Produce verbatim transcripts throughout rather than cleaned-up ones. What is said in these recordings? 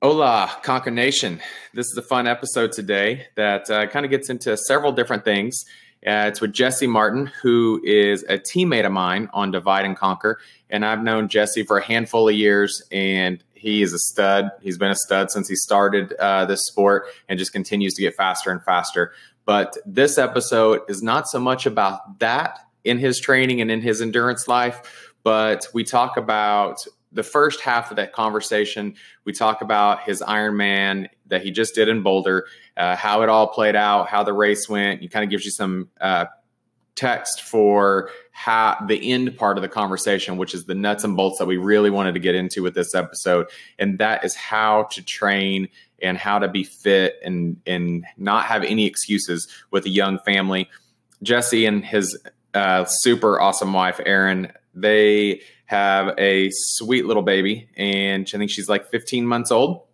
Hola, Conquer Nation. This is a fun episode today that uh, kind of gets into several different things. Uh, it's with Jesse Martin, who is a teammate of mine on Divide and Conquer. And I've known Jesse for a handful of years, and he is a stud. He's been a stud since he started uh, this sport and just continues to get faster and faster. But this episode is not so much about that in his training and in his endurance life, but we talk about the first half of that conversation. We talk about his Ironman that he just did in Boulder, uh, how it all played out, how the race went. He kind of gives you some uh, text for how the end part of the conversation, which is the nuts and bolts that we really wanted to get into with this episode. And that is how to train and how to be fit and, and not have any excuses with a young family. Jesse and his uh, super awesome wife, Erin, they have a sweet little baby, and I think she's like fifteen months old.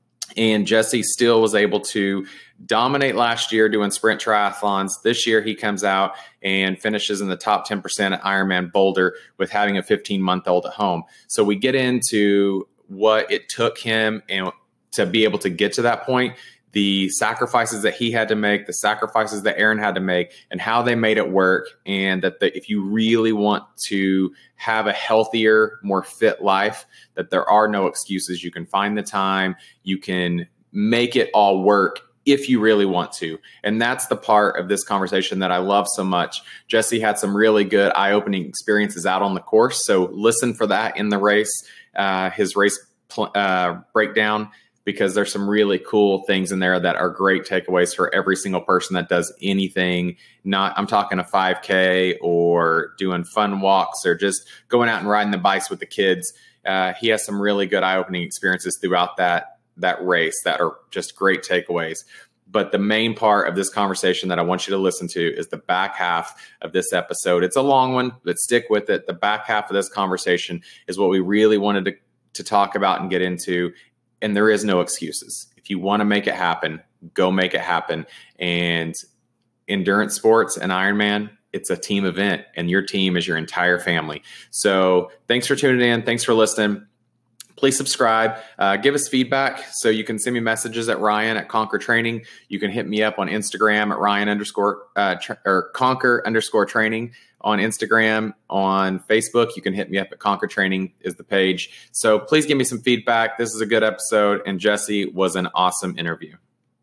And Jesse still was able to dominate last year doing sprint triathlons. This year he comes out and finishes in the top ten percent at Ironman Boulder with having a fifteen-month-old at home. So we get into what it took him and to be able to get to that point, the sacrifices that he had to make, the sacrifices that Erin had to make, and how they made it work. And that the, if you really want to have a healthier, more fit life, that there are no excuses. You can find the time. You can make it all work if you really want to. And that's the part of this conversation that I love so much. Jesse had some really good eye-opening experiences out on the course. So listen for that in the race, uh, his race pl- uh, breakdown, because there's some really cool things in there that are great takeaways for every single person that does anything. Not, I'm talking a five K or doing fun walks or just going out and riding the bikes with the kids. Uh, he has some really good eye-opening experiences throughout that, that race that are just great takeaways. But the main part of this conversation that I want you to listen to is the back half of this episode. It's a long one, but stick with it. The back half of this conversation is what we really wanted to, to talk about and get into. And there is no excuses. If you want to make it happen, go make it happen. And endurance sports and Ironman, it's a team event, and your team is your entire family. So thanks for tuning in. Thanks for listening. Please subscribe. Uh, give us feedback. So you can send me messages at Ryan at Conquer Training. You can hit me up on Instagram at Ryan underscore uh, tra- or Conquer underscore Training on Instagram. On Facebook, you can hit me up at Conquer Training is the page. So please give me some feedback. This is a good episode, and Jesse was an awesome interview.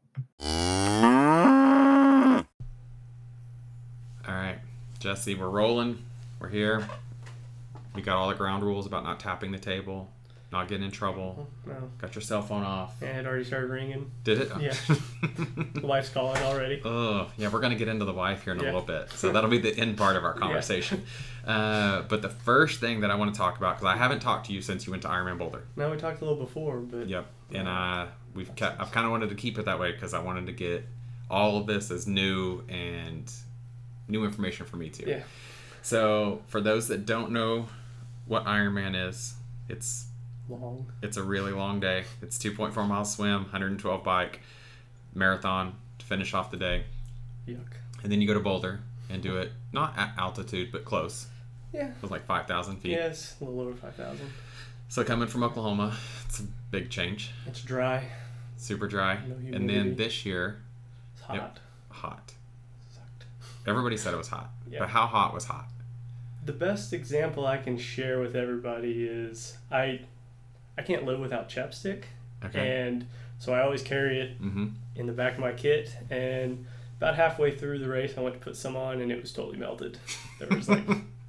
All right, Jesse, we're rolling. We're here. We got all the ground rules about not tapping the table, not getting in trouble. No. Got your cell phone off. Yeah, it already started ringing. Did it? Yeah. The wife's calling already. Oh, yeah, we're going to get into the wife here in a yeah. little bit. So that'll be the end part of our conversation. Yeah. Uh, but the first thing that I want to talk about, because I haven't talked to you since you went to Ironman Boulder. No, we talked a little before, but... Yep. And uh, we've kept, I've kind of wanted to keep it that way because I wanted to get all of this as new and new information for me too. Yeah. So for those that don't know what Ironman is, it's... long. It's a really long day. It's two point four miles swim, one hundred twelve bike, marathon to finish off the day. Yuck. And then you go to Boulder and do it, not at altitude, but close. Yeah. It was like five thousand feet. Yeah, it's a little over five thousand. So coming from Oklahoma, it's a big change. It's dry. Super dry. No humidity. And then this year... It's hot. It, hot. Sucked. Everybody said it was hot. Yeah. But how hot was hot? The best example I can share with everybody is I... I can't live without chapstick, Okay. and so I always carry it Mm-hmm. in the back of my kit, and about halfway through the race I went to put some on and it was totally melted. There was like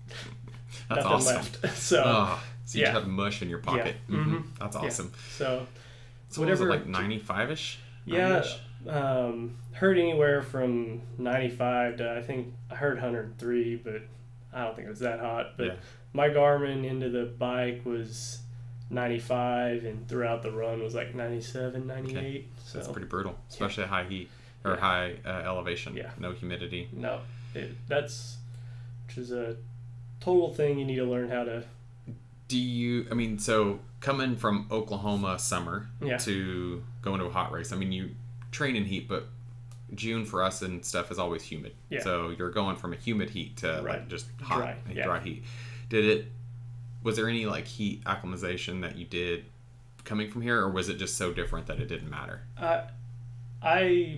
That's nothing awesome. left. So, Oh, so you yeah. just have mush in your pocket. Yeah. Mm-hmm. Mm-hmm. That's awesome. Yeah. So, So whatever, what was it, like ninety-five-ish? yeah, ninety-ish? um, heard anywhere from ninety-five to I think I heard one hundred three, but I don't think it was that hot. But Yeah. my Garmin into the bike was ninety-five, and throughout the run was like ninety-seven, ninety-eight. Okay. So That's pretty brutal, especially at high heat or Yeah. high uh, elevation. Yeah. No humidity. no, it, that's which is a total thing you need to learn how to. Do you, I mean, so coming from Oklahoma summer Yeah. to going to a hot race, I mean, you train in heat, but June for us and stuff is always humid. Yeah. So you're going from a humid heat to Right. like just hot, Dry, like yeah. dry heat. Did it, was there any like heat acclimatization that you did coming from here, or was it just so different that it didn't matter? I I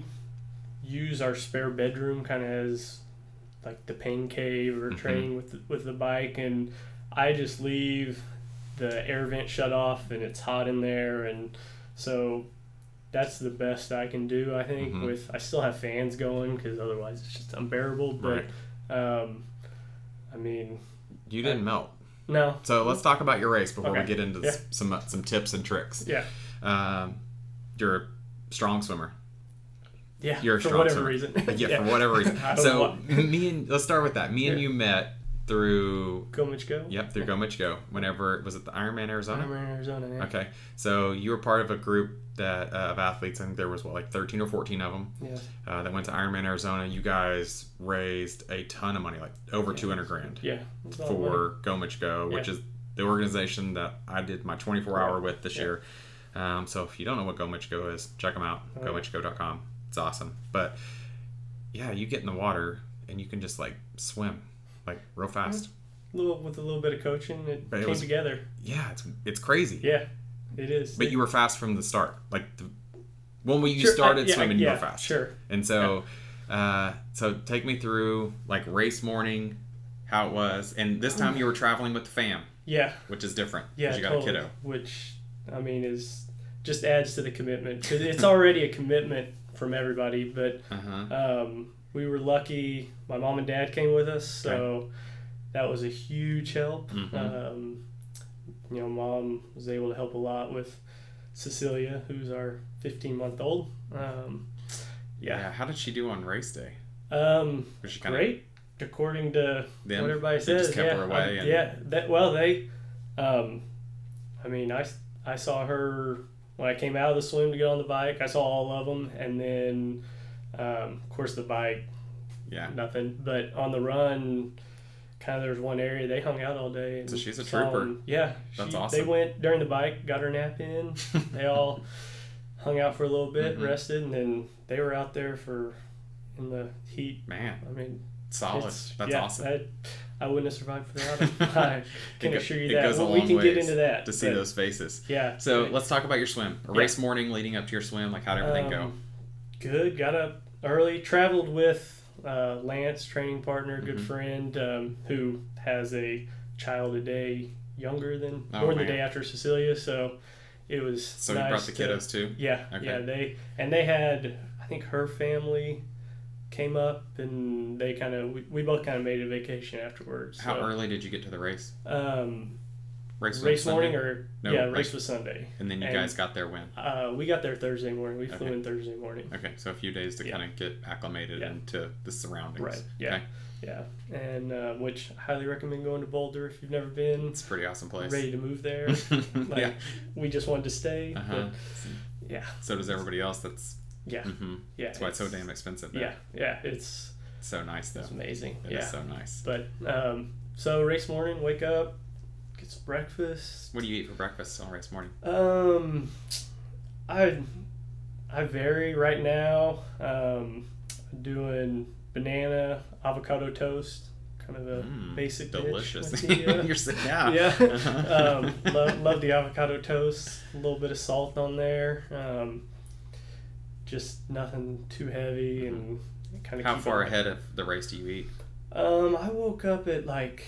use our spare bedroom kind of as like the pain cave or Mhm. training with the, with the bike, and I just leave the air vent shut off and it's hot in there, and so that's the best I can do, I think. Mhm. With I still have fans going because otherwise it's just unbearable. But um, I mean, You didn't I- melt. no, So let's talk about your race before we Okay. get into Yeah. s- some some tips and tricks. yeah, Um, you're a strong swimmer. yeah, You're a for strong whatever swimmer. reason. Yeah, for whatever reason. I don't So know why. me and let's start with that. Me and Yeah. you met through Go Mitch Go. yep through Go Mitch Go. Whenever was it the Ironman Arizona? I'm in Arizona. Yeah. Okay, so you were part of a group that uh, of athletes. I think there was what like thirteen or fourteen of them Yes. uh, that went to Ironman Arizona. You guys raised a ton of money, like over Yeah. two hundred grand Yeah. It's a lot of money. for Go Mitch Go, which Yeah. is the organization that I did my twenty-four hour Right. with this Yeah. year. Um, so if you don't know what Go Mitch Go is, check them out. Right. go mitch go dot com. It's awesome. But yeah, you get in the water and you can just like swim like real fast. little with a little bit of coaching, it But it came was- together. Yeah, it's it's crazy. Yeah, it is. But you were fast from the start. Like the, when we you Sure, started I- yeah, swimming, yeah, you were fast. Sure. And so, uh, so take me through like race morning, how it was, and this time you were traveling with the fam, Yeah. which is different. 'cause Yeah. you got totally. a kiddo. Which I mean is just adds to the commitment because it's already a commitment from everybody. But Uh huh. um, we were lucky. My mom and dad came with us, so that was a huge help. Mhm. Um, you know, mom was able to help a lot with Cecilia, who's our fifteen month old. Um, Yeah. yeah. How did she do on race day? Um, Was she kind of great, according to them? what everybody They says. just kept yeah, her away um, and- yeah. That well, they. Um, I mean, I I saw her when I came out of the swim to get on the bike. I saw all of them, and then, um, of course, the bike, Yeah. nothing. But on the run, kind of there was one area they hung out all day. And So she's a saw trooper. 'em. Yeah, That's she- awesome. They went during the bike, got her nap in. They all hung out for a little bit, Mhm. rested, and then they were out there for in the heat. Man, I mean, solid. it's- That's yeah, awesome. I, I wouldn't have survived without them. I can It go- assure you it that. goes a Well, we long can get ways into that to see but, those faces. Yeah. So but, let's talk about your swim. A Yeah. race morning leading up to your swim. Like, how'd everything go? um, Good. Got up early. Traveled with uh, Lance, training partner, good Mhm. friend, um, who has a child a day younger than Oh, born man. the day after Cecilia. So it was So nice you brought the to- kiddos too? Yeah, Okay. yeah. They and they had, I think her family came up and they kind of we, we both kind of made a vacation afterwards. How so, early did you get to the race? Um, Race, was race on morning Sunday? or No, yeah, race- race was Sunday. And then you and- guys got there when? Uh, we got there Thursday morning. We flew Okay. in Thursday morning. Okay, so a few days to Yeah. kind of get acclimated Yeah. into the surroundings. Right. Yeah. Okay. Yeah, and uh, which I highly recommend going to Boulder if you've never been. It's a pretty awesome place. Ready to move there. Like, yeah. we just wanted to stay. Uh-huh. But yeah, So does everybody else. That's yeah, hmm yeah. That's why it's so it's- damn expensive there. Yeah, yeah. It's So nice though. it's amazing. It yeah. is so nice. But um, so race morning, wake up, get some breakfast. What do you eat for breakfast on race morning? Um, I I vary right now. Um, doing banana avocado toast, kind of a Mm, basic dish delicious. with the, uh, You're saying, yeah. yeah. Uh-huh. um, love, love the avocado toast. A little bit of salt on there. Um, just nothing too heavy and kind of. How far ahead of the race do you eat? Um, I woke up at like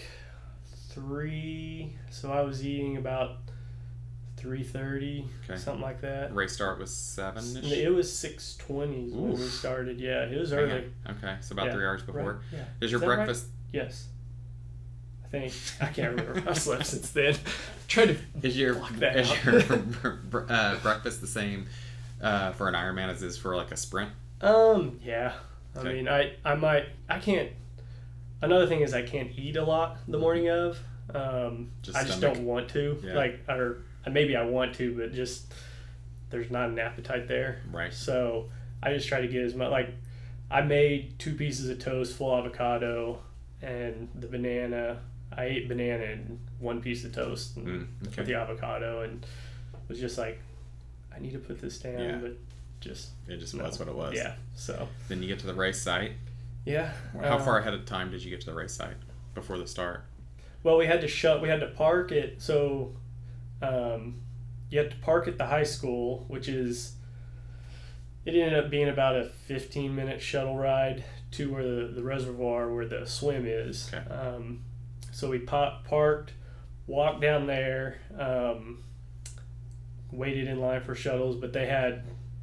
three, so I was eating about three thirty, Okay. something like that. Race start was seven ish. It was six twenty when we Oof. started. Yeah, it was early. Okay, so about Yeah. three hours before. Right? Yeah. Is your Is that right? breakfast? Yes. I think I can't remember. I've slept since then. Tried to. Is your Block that is out. your br- br- uh, breakfast the same uh, for an Ironman as it is for like a sprint? Um. Yeah. I Okay. mean, I I might I can't. Another thing is I can't eat a lot the morning of. Um. Just I just stomach. don't want to. Yeah. Like, or maybe I want to, but just there's not an appetite there. Right. So I just try to get as much. Like, I made two pieces of toast, full avocado, and the banana. I ate banana and one piece of toast and Mm, okay. with the avocado, and was just like, I need to put this down, Yeah. but just It just no. was what it was. Yeah. So Then you get to the race site. yeah. How uh, far ahead of time did you get to the race site before the start? Well, we had to shut. We had to park it. So, um, you have to park at the high school, which is, it ended up being about a fifteen minute shuttle ride to where the, the reservoir where the swim is. Okay. Um, so we pa- parked, walked down there, um, waited in line for shuttles, but they had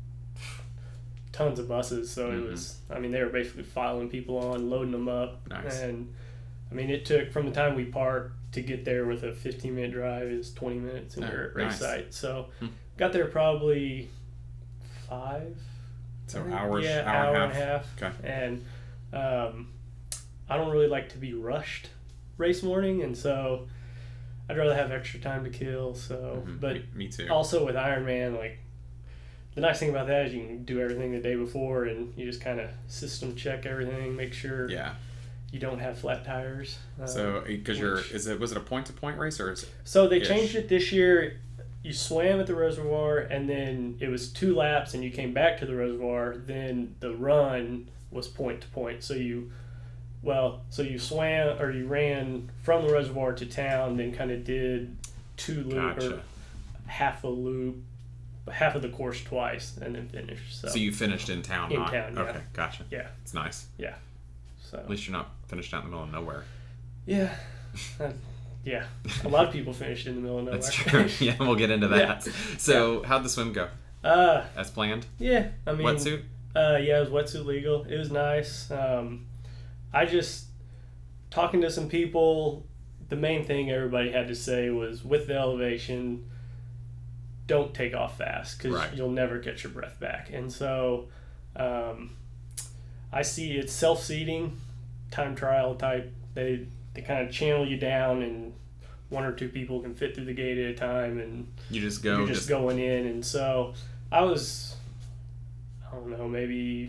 tons of buses, so mm-hmm. it was, I mean, they were basically filing people on, loading them up. Nice. And I mean, it took, from the time we parked to get there with a fifteen minute drive is twenty minutes, and oh, we're at race nice. site. So hmm. got there probably five. So hours, yeah, hour, hour and a half. Okay. And um, I don't really like to be rushed race morning, and so I'd rather have extra time to kill. So, mm-hmm. but me, me too. Also with Ironman, like the nice thing about that is you can do everything the day before, and you just kind of system check everything, make sure. Yeah. You don't have flat tires. Um, so, because you're, is it was it a point to point race or is it? So they ish? changed it this year. You swam at the reservoir, and then it was two laps, and you came back to the reservoir. Then the run was point to point. So you, well, so you swam or you ran from the reservoir to town, then kind of did two loop gotcha. or half a loop, half of the course twice, and then finished. So, so you finished in town. In not, town. Yeah. Okay, gotcha. Yeah, it's nice. Yeah. So at least you're not finished out in the middle of nowhere. Yeah. Uh, yeah. A lot of people finished in the middle of nowhere. That's true. Yeah, we'll get into that. Yeah. So yeah. How'd the swim go? Uh, As planned? Yeah. I mean, wetsuit? Uh, yeah, it was wetsuit legal. It was nice. Um, I just, talking to some people, the main thing everybody had to say was with the elevation, don't take off fast because right. you'll never get your breath back. And so um, I see it's self-seating, time trial type. They they kind of channel you down, and one or two people can fit through the gate at a time, and you just go. You're just, just... going in. And so I was, I don't know, maybe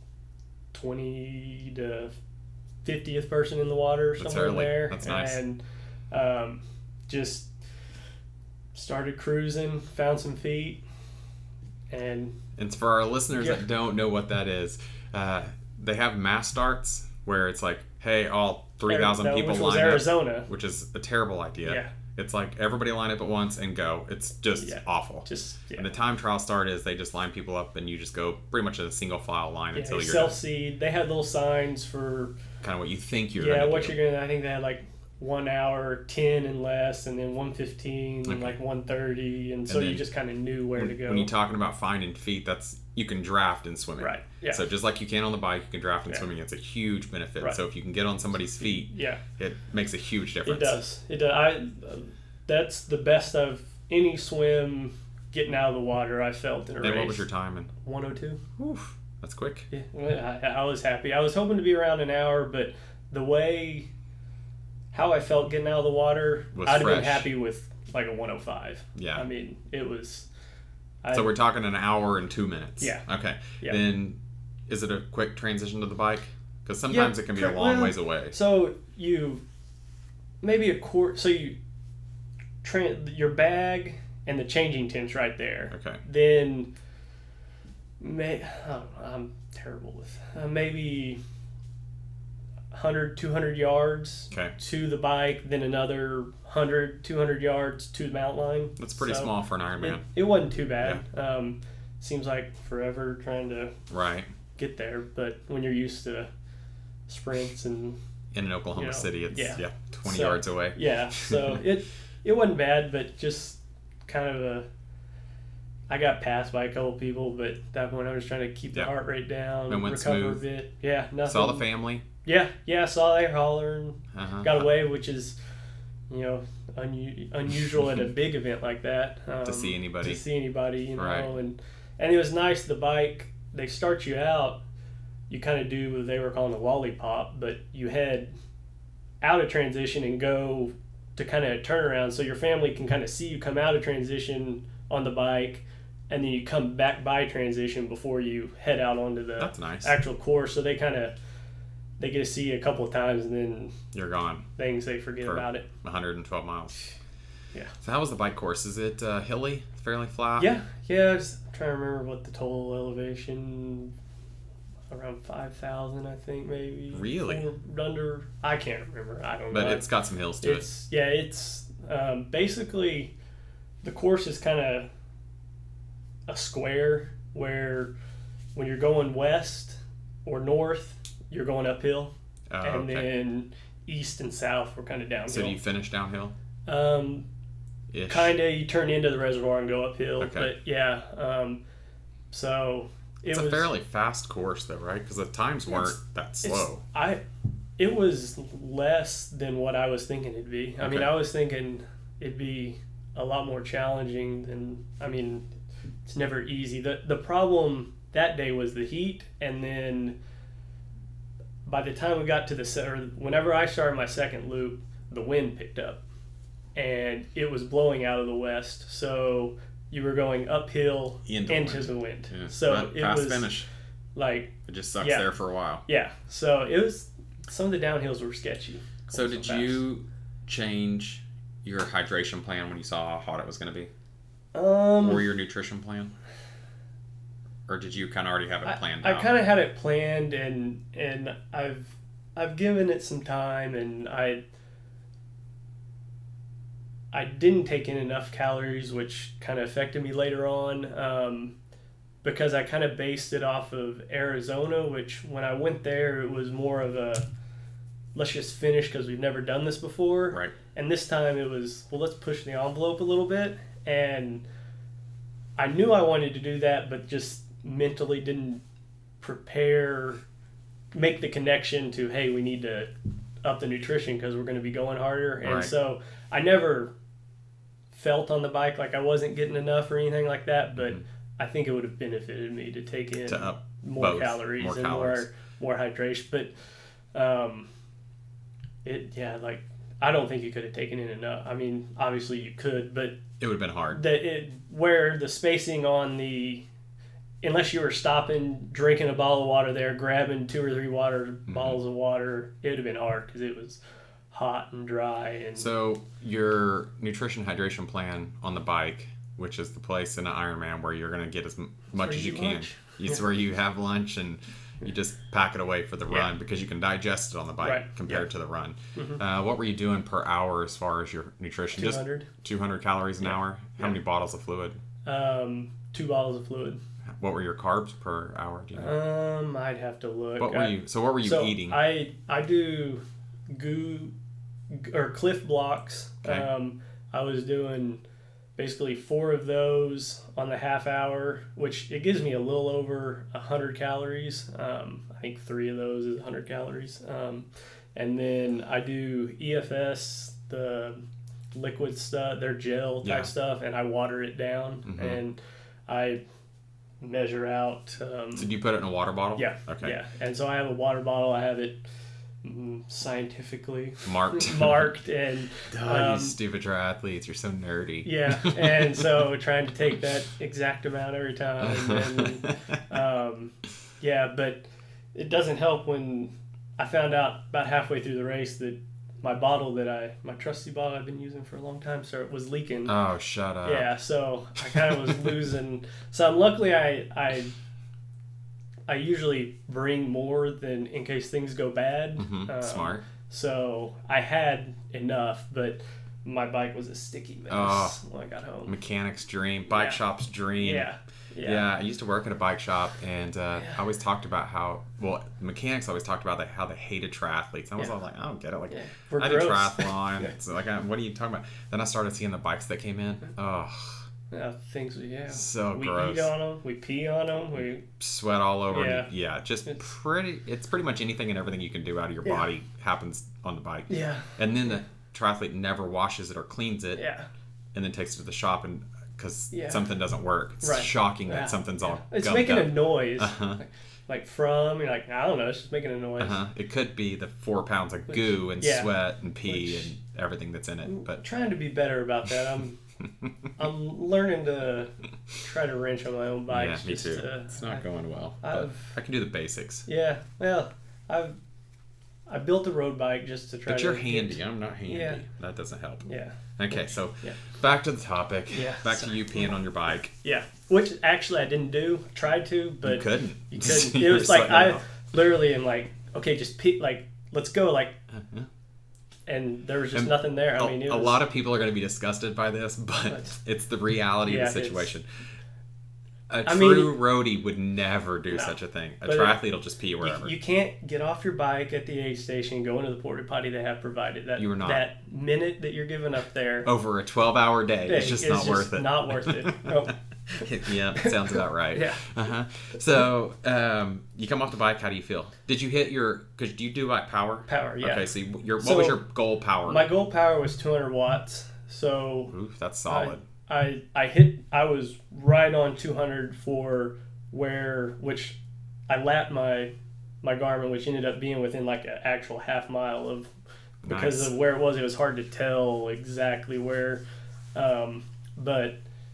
twenty to fiftieth person in the water, That's somewhere in early. there. That's nice. And um, just started cruising, found some feet, and and for our listeners yeah. that don't know what that is, uh, they have mass starts where it's like, hey, all three thousand no, people which line was Arizona. up, which is a terrible idea. Yeah. It's like everybody line up at once and go. It's just yeah. awful. Just yeah. And the time trial start is they just line people up and you just go pretty much in a single file line yeah, until you're self-seed. They had little signs for kind of what you think you're yeah, going to what do. you're going to, I think they had like one hour, ten and less, and then one fifteen, okay. and like one thirty, and so and you just kind of knew where when, to go. When you're talking about finding feet, that's you can draft in swimming. Right, yeah. So just like you can on the bike, you can draft in yeah. swimming. It's a huge benefit. Right. So if you can get on somebody's feet, yeah. it makes a huge difference. It does. It does. I, uh, that's the best of any swim getting out of the water I felt in a and race. what was your time? In? one oh two. Oof, that's quick. Yeah, I, I was happy. I was hoping to be around an hour, but the way, how I felt getting out of the water, was I'd fresh. have been happy with like a one oh five. Yeah. I mean, it was... I, so we're talking an hour and two minutes. Yeah. Okay. Yeah. Then is it a quick transition to the bike? Because sometimes yeah, it can be a long well, ways away. So you, maybe a quart, so you, tra- your bag and the changing tent's right there. Okay. Then, may, I don't know, I'm terrible with, uh, maybe one hundred, two hundred yards okay. to the bike, then another one hundred, two hundred yards to the mountain line. That's pretty so small for an Ironman. It, it wasn't too bad. Yeah. Um, seems like forever trying to right. get there, but when you're used to sprints and in an Oklahoma you know, City, it's yeah, yeah twenty so, yards away. Yeah, so it it wasn't bad, but just kind of a. I got passed by a couple people, but at that point I was trying to keep the yeah. heart rate down, and went recover smooth. a bit. Yeah, nothing. Saw the family. Yeah, yeah, saw they hollering, uh-huh. got away, which is, you know, un- unusual at a big event like that. Um, to see anybody. To see anybody, you know, right. and and it was nice. The bike, they start you out. You kind of do what they were calling a lollipop, but you head out of transition and go to kind of a turnaround, so your family can kind of see you come out of transition on the bike, and then you come back by transition before you head out onto the That's nice. actual course. So they kind of they get to see you a couple of times, and then you're gone. Things they forget For about it. one hundred twelve miles. Yeah. So how was the bike course? Is it uh, hilly? Fairly flat? Yeah, yeah. I was trying to remember what the total elevation. Around five thousand, I think, maybe. Really? Or under, I can't remember. I don't but know. But it's got some hills to it's, it. Yeah, it's um, basically the course is kind of a square where when you're going west or north, you're going uphill, Oh, and okay. then east and south were kind of downhill. So do you finish downhill? Um, Ish. kind of. You turn into the reservoir and go uphill, Okay. but yeah. Um, so it It's was a fairly fast course, though, right? Because the times weren't It's- that it's- slow. I. It was less than what I was thinking it'd be. I mean, Okay. I was thinking it'd be a lot more challenging than. I mean, it's never easy. the The problem that day was the heat, and then by the time we got to the se- or whenever I started my second loop, the wind picked up, and it was blowing out of the west. So you were going uphill Into into, the the wind. Yeah. So But it fast was finish. like It just sucks yeah. there for a while. yeah. So it was some of the downhills were sketchy. So going did fast. you change your hydration plan when you saw how hot it was going to be, Um, or your nutrition plan, or did you kind of already have it planned I, out? I kind of had it planned, and and I've I've given it some time, and I I didn't take in enough calories, which kind of affected me later on, um, because I kind of based it off of Arizona, which when I went there, it was more of a let's just finish because we've never done this before, Right. and this time it was, well, let's push the envelope a little bit. And I knew I wanted to do that, but just mentally didn't prepare, make the connection to, hey, we need to up the nutrition because we're going to be going harder. And Right. so I never felt on the bike like I wasn't getting enough or anything like that, but Mhm. I think it would have benefited me to take in To up more both, calories more and calories. more more hydration. But um, it yeah, like I don't think you could have taken in enough. I mean, obviously you could, but It would have been hard. the it where the spacing on the unless you were stopping, drinking a bottle of water there, grabbing two or three water Mm-hmm. bottles of water, it would have been hard because it was hot and dry and So your nutrition hydration plan on the bike, which is the place in an Ironman where you're going to get as m- much where as you you eat can. lunch. It's Yeah. where you have lunch and you just pack it away for the Yeah. run because you can digest it on the bike Right. compared to the run. Mhm. Uh, what were you doing per hour as far as your nutrition? two hundred. Just two hundred calories an Yeah. hour? How Yeah. many bottles of fluid? Um, two bottles of fluid. What were your carbs per hour? Do you know? Um, I'd have to look. what were I- you? So what were you so eating? I I do goo or Cliff Blocks. Okay. Um, I was doing basically four of those on the half hour, which it gives me a little over a hundred calories. Um, I think three of those is a hundred calories. Um, and then I do E F S, the liquid stuff, their gel type Yeah. stuff, and I water it down Mhm. and I measure out. Um, Did you put it in a water bottle? yeah. Okay. Yeah. And so I have a water bottle. I have it mm, scientifically Marked. marked and Oh, um, you stupid triathletes, you're so nerdy. yeah. And so trying to take that exact amount every time. And um, yeah, but it doesn't help when I found out about halfway through the race that my bottle that I, my trusty bottle I've been using for a long time, so it was leaking. Oh, shut up. Yeah, so I kind of was losing. So luckily, I I I usually bring more than in case things go bad. Mhm. Um, Smart. So I had enough, but my bike was a sticky mess Oh. when I got home. Mechanic's dream, bike Yeah. shop's dream. Yeah, Yeah. yeah, I used to work at a bike shop, and uh, Yeah. I always talked about how, well, mechanics always talked about that, how they hated triathletes. I was Yeah. all like, I don't get it. Like, yeah. We're I did gross. triathlon. Yeah. It's like, uh, what are you talking about? Then I started seeing the bikes that came in. Oh, Yeah, things. Yeah, so we gross. eat on them. We pee on them. We Sweat all over. Yeah. Yeah, just It's- pretty, it's pretty much anything and everything you can do out of your Yeah. body happens on the bike. yeah And then the triathlete never washes it or cleans it yeah. and then takes it to the shop and because Yeah. something doesn't work. It's Right. shocking Yeah. that something's all It's gummed making up. a noise, Uh-huh. like, like from. You're like I don't know. It's just making a noise. Uh-huh. It could be the four pounds of goo and yeah. sweat and pee Which- and everything that's in I'm it. But trying to be better about that. I'm I'm learning to try to wrench on my own bike. yeah, me too. it's not going well. But I've- I can do the basics. Yeah, well, I've I built a road bike just to try. But you're to handy. Get, I'm not handy. Yeah. That doesn't help. yeah, Okay, so Yeah. back to the topic. Yeah, Back sorry. to you peeing on your bike. yeah. Which actually I didn't do. I tried to, but you couldn't. you couldn't. It You're was like so- I literally am like, okay, just pee. Like let's go. Like Uh-huh. and there was just And nothing there. I a, mean, it a was, lot of people are going to be disgusted by this, but, but it's the reality yeah, of the situation. A I true mean, roadie would never do no, such a thing. A but triathlete will just pee wherever. You, you can't get off your bike at the aid station and go into the porta potty they have provided. That You are not. that minute that you're giving up there Over a twelve-hour day, it's just is not worth it. Not worth it. Nope. Yeah, that sounds about right. Yeah. Uh-huh. So, um, you come off the bike. How do you feel? Did you hit your? Because do you do like power? Power, yeah. Okay, so you- your what So, was your goal power? My goal power was two hundred watts. So Oof, that's solid. I, I I hit. I was right on two hundred for where which I lapped my my Garmin, which ended up being within like an actual half mile of because Nice. of where it was. It was hard to tell exactly where, um, but.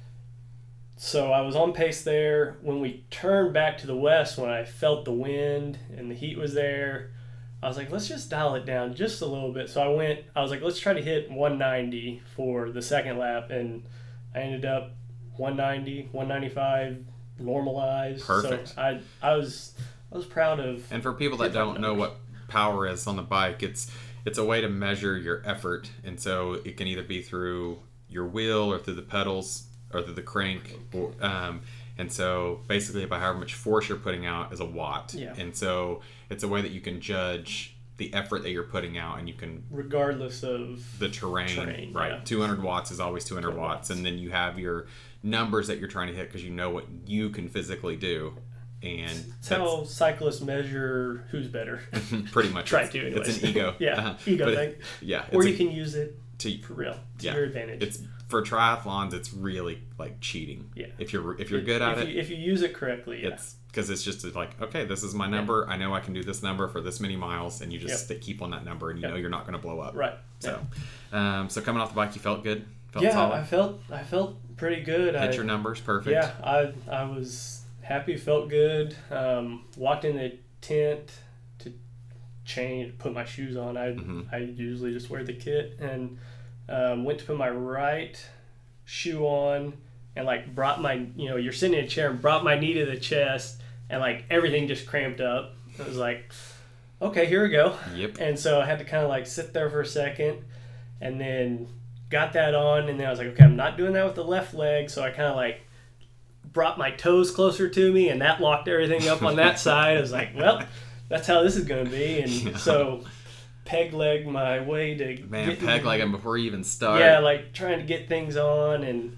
So I was on pace there. When we turned back to the west, when I felt the wind and the heat was there, I was like, let's just dial it down just a little bit. So I went, I was like, let's try to hit one ninety for the second lap. And I ended up one ninety, one ninety-five, normalized. Perfect. So I, I was, I was proud of. And for people that different don't know numbers. what power is on the bike, it's it's a way to measure your effort, and so it can either be through your wheel or through the pedals or through the crank, or, um, and so basically by however much force you're putting out is a watt. Yeah. And so it's a way that you can judge the effort that you're putting out, and you can Regardless of the terrain, terrain, right? yeah. two hundred watts is always two hundred two hundred watts, watts. and then you have your numbers that you're trying to hit because you know what you can physically do, and That's how cyclists measure who's better. pretty much Try it's, to, anyways. it's an ego. Yeah, Uh-huh. ego But thing. it- yeah, Or it's you a- can use it to for real to yeah, your advantage. It's for triathlons. It's really like cheating. Yeah. If you're if you're good at if it, you, if you use it correctly, yeah. it's because it's just like, okay, this is my number. I know I can do this number for this many miles, and you just Yep. stay, keep on that number, and you Yep. know you're not going to blow up. Right. So, um, so coming off the bike, you felt good. Felt yeah, solid. I felt I felt pretty good. Hit I, your numbers perfect. Yeah, I I was happy, felt good. Um, walked in the tent to change, put my shoes on. I Mhm. I usually just wear the kit and um, went to put my right shoe on and like brought my you know you're sitting in a chair and brought my knee to the chest and like everything just cramped up. It was like, okay, here we go. Yep. And so I had to kind of like sit there for a second and then got that on. And then I was like, okay, I'm not doing that with the left leg. So I kind of like brought my toes closer to me and that locked everything up on that side. I was like, well, that's how this is going to be. And Yeah. so peg leg my way to Man, get- peg leg them before you even start. Yeah, like trying to get things on and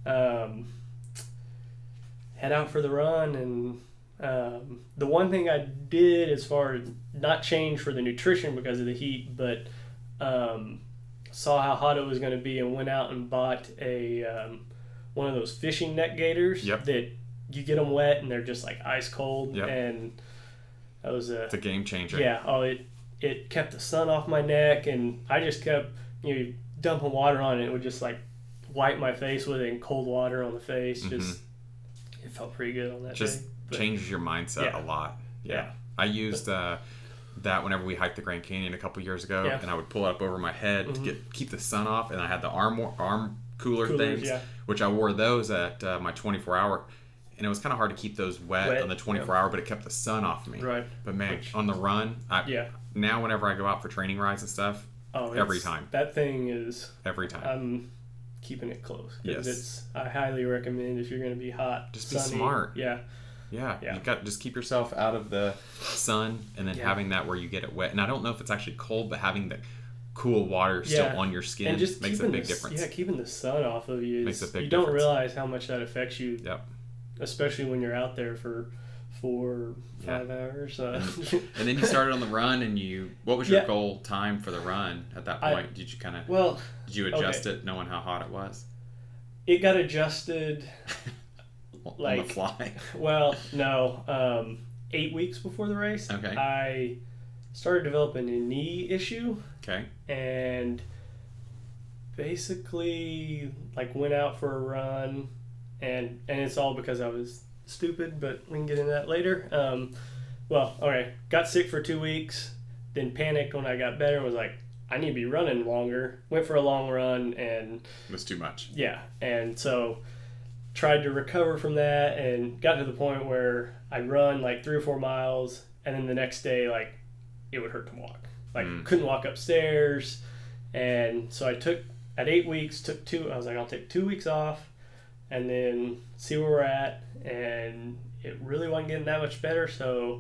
um, head out for the run. And um, the one thing I did as far as not change for the nutrition because of the heat, but um, saw how hot it was going to be and went out and bought a um, one of those fishing net gaiters Yep. that you get them wet and they're just like ice cold. Yep. And that was a It's a game changer. yeah. Oh, it it kept the sun off my neck, and I just kept you know dumping water on it. It would just like wipe my face with it and cold water on the face. Just it felt pretty good on that Mm-hmm. Just day. But, changes your mindset Yeah. a lot. Yeah. Yeah. I used uh, that whenever we hiked the Grand Canyon a couple years ago, Yeah. and I would pull it up over my head Mhm. to get keep the sun off, and I had the arm arm cooler Coolers, things, yeah. which I wore those at uh, my twenty-four hour, and it was kind of hard to keep those wet, Wet, on the twenty-four yeah. hour, but it kept the sun off me. Right. But man, Which- on the run, I, Yeah. now whenever I go out for training rides and stuff, Oh, every it's- time. That thing is. every time. I'm keeping it close. 'Cause Yes. It's. I highly recommend if you're going to be hot. Just be sunny, smart. Yeah. Yeah, Yeah. you got just keep yourself out of the sun, and then Yeah. having that where you get it wet. And I don't know if it's actually cold, but having the cool water still Yeah. on your skin And just makes a keeping big the, difference. Yeah, keeping the sun off of you. Is, Makes a big you don't difference. realize how much that affects you. Yep. Especially when you're out there for four, Yeah. five hours. Uh, And then you started on the run, and you. What was your Yeah. goal time for the run at that I- point? did you kind of well, did you adjust okay. it, knowing how hot it was it got adjusted. on Like- the fly? Well, no, um, eight weeks before the race. Okay. I started developing a knee issue Okay. and basically like went out for a run and and it's all because I was stupid, but we can get into that later. Um, well, okay, got sick for two weeks, then panicked when I got better and was like, I need to be running longer. Went for a long run and It was too much. yeah, and so tried to recover from that and got to the point where I'd run like three or four miles and then the next day like it would hurt to walk. Like Mm. couldn't walk upstairs. And so I took, at eight weeks, took two, I was like, I'll take two weeks off and then see where we're at. And it really wasn't getting that much better. So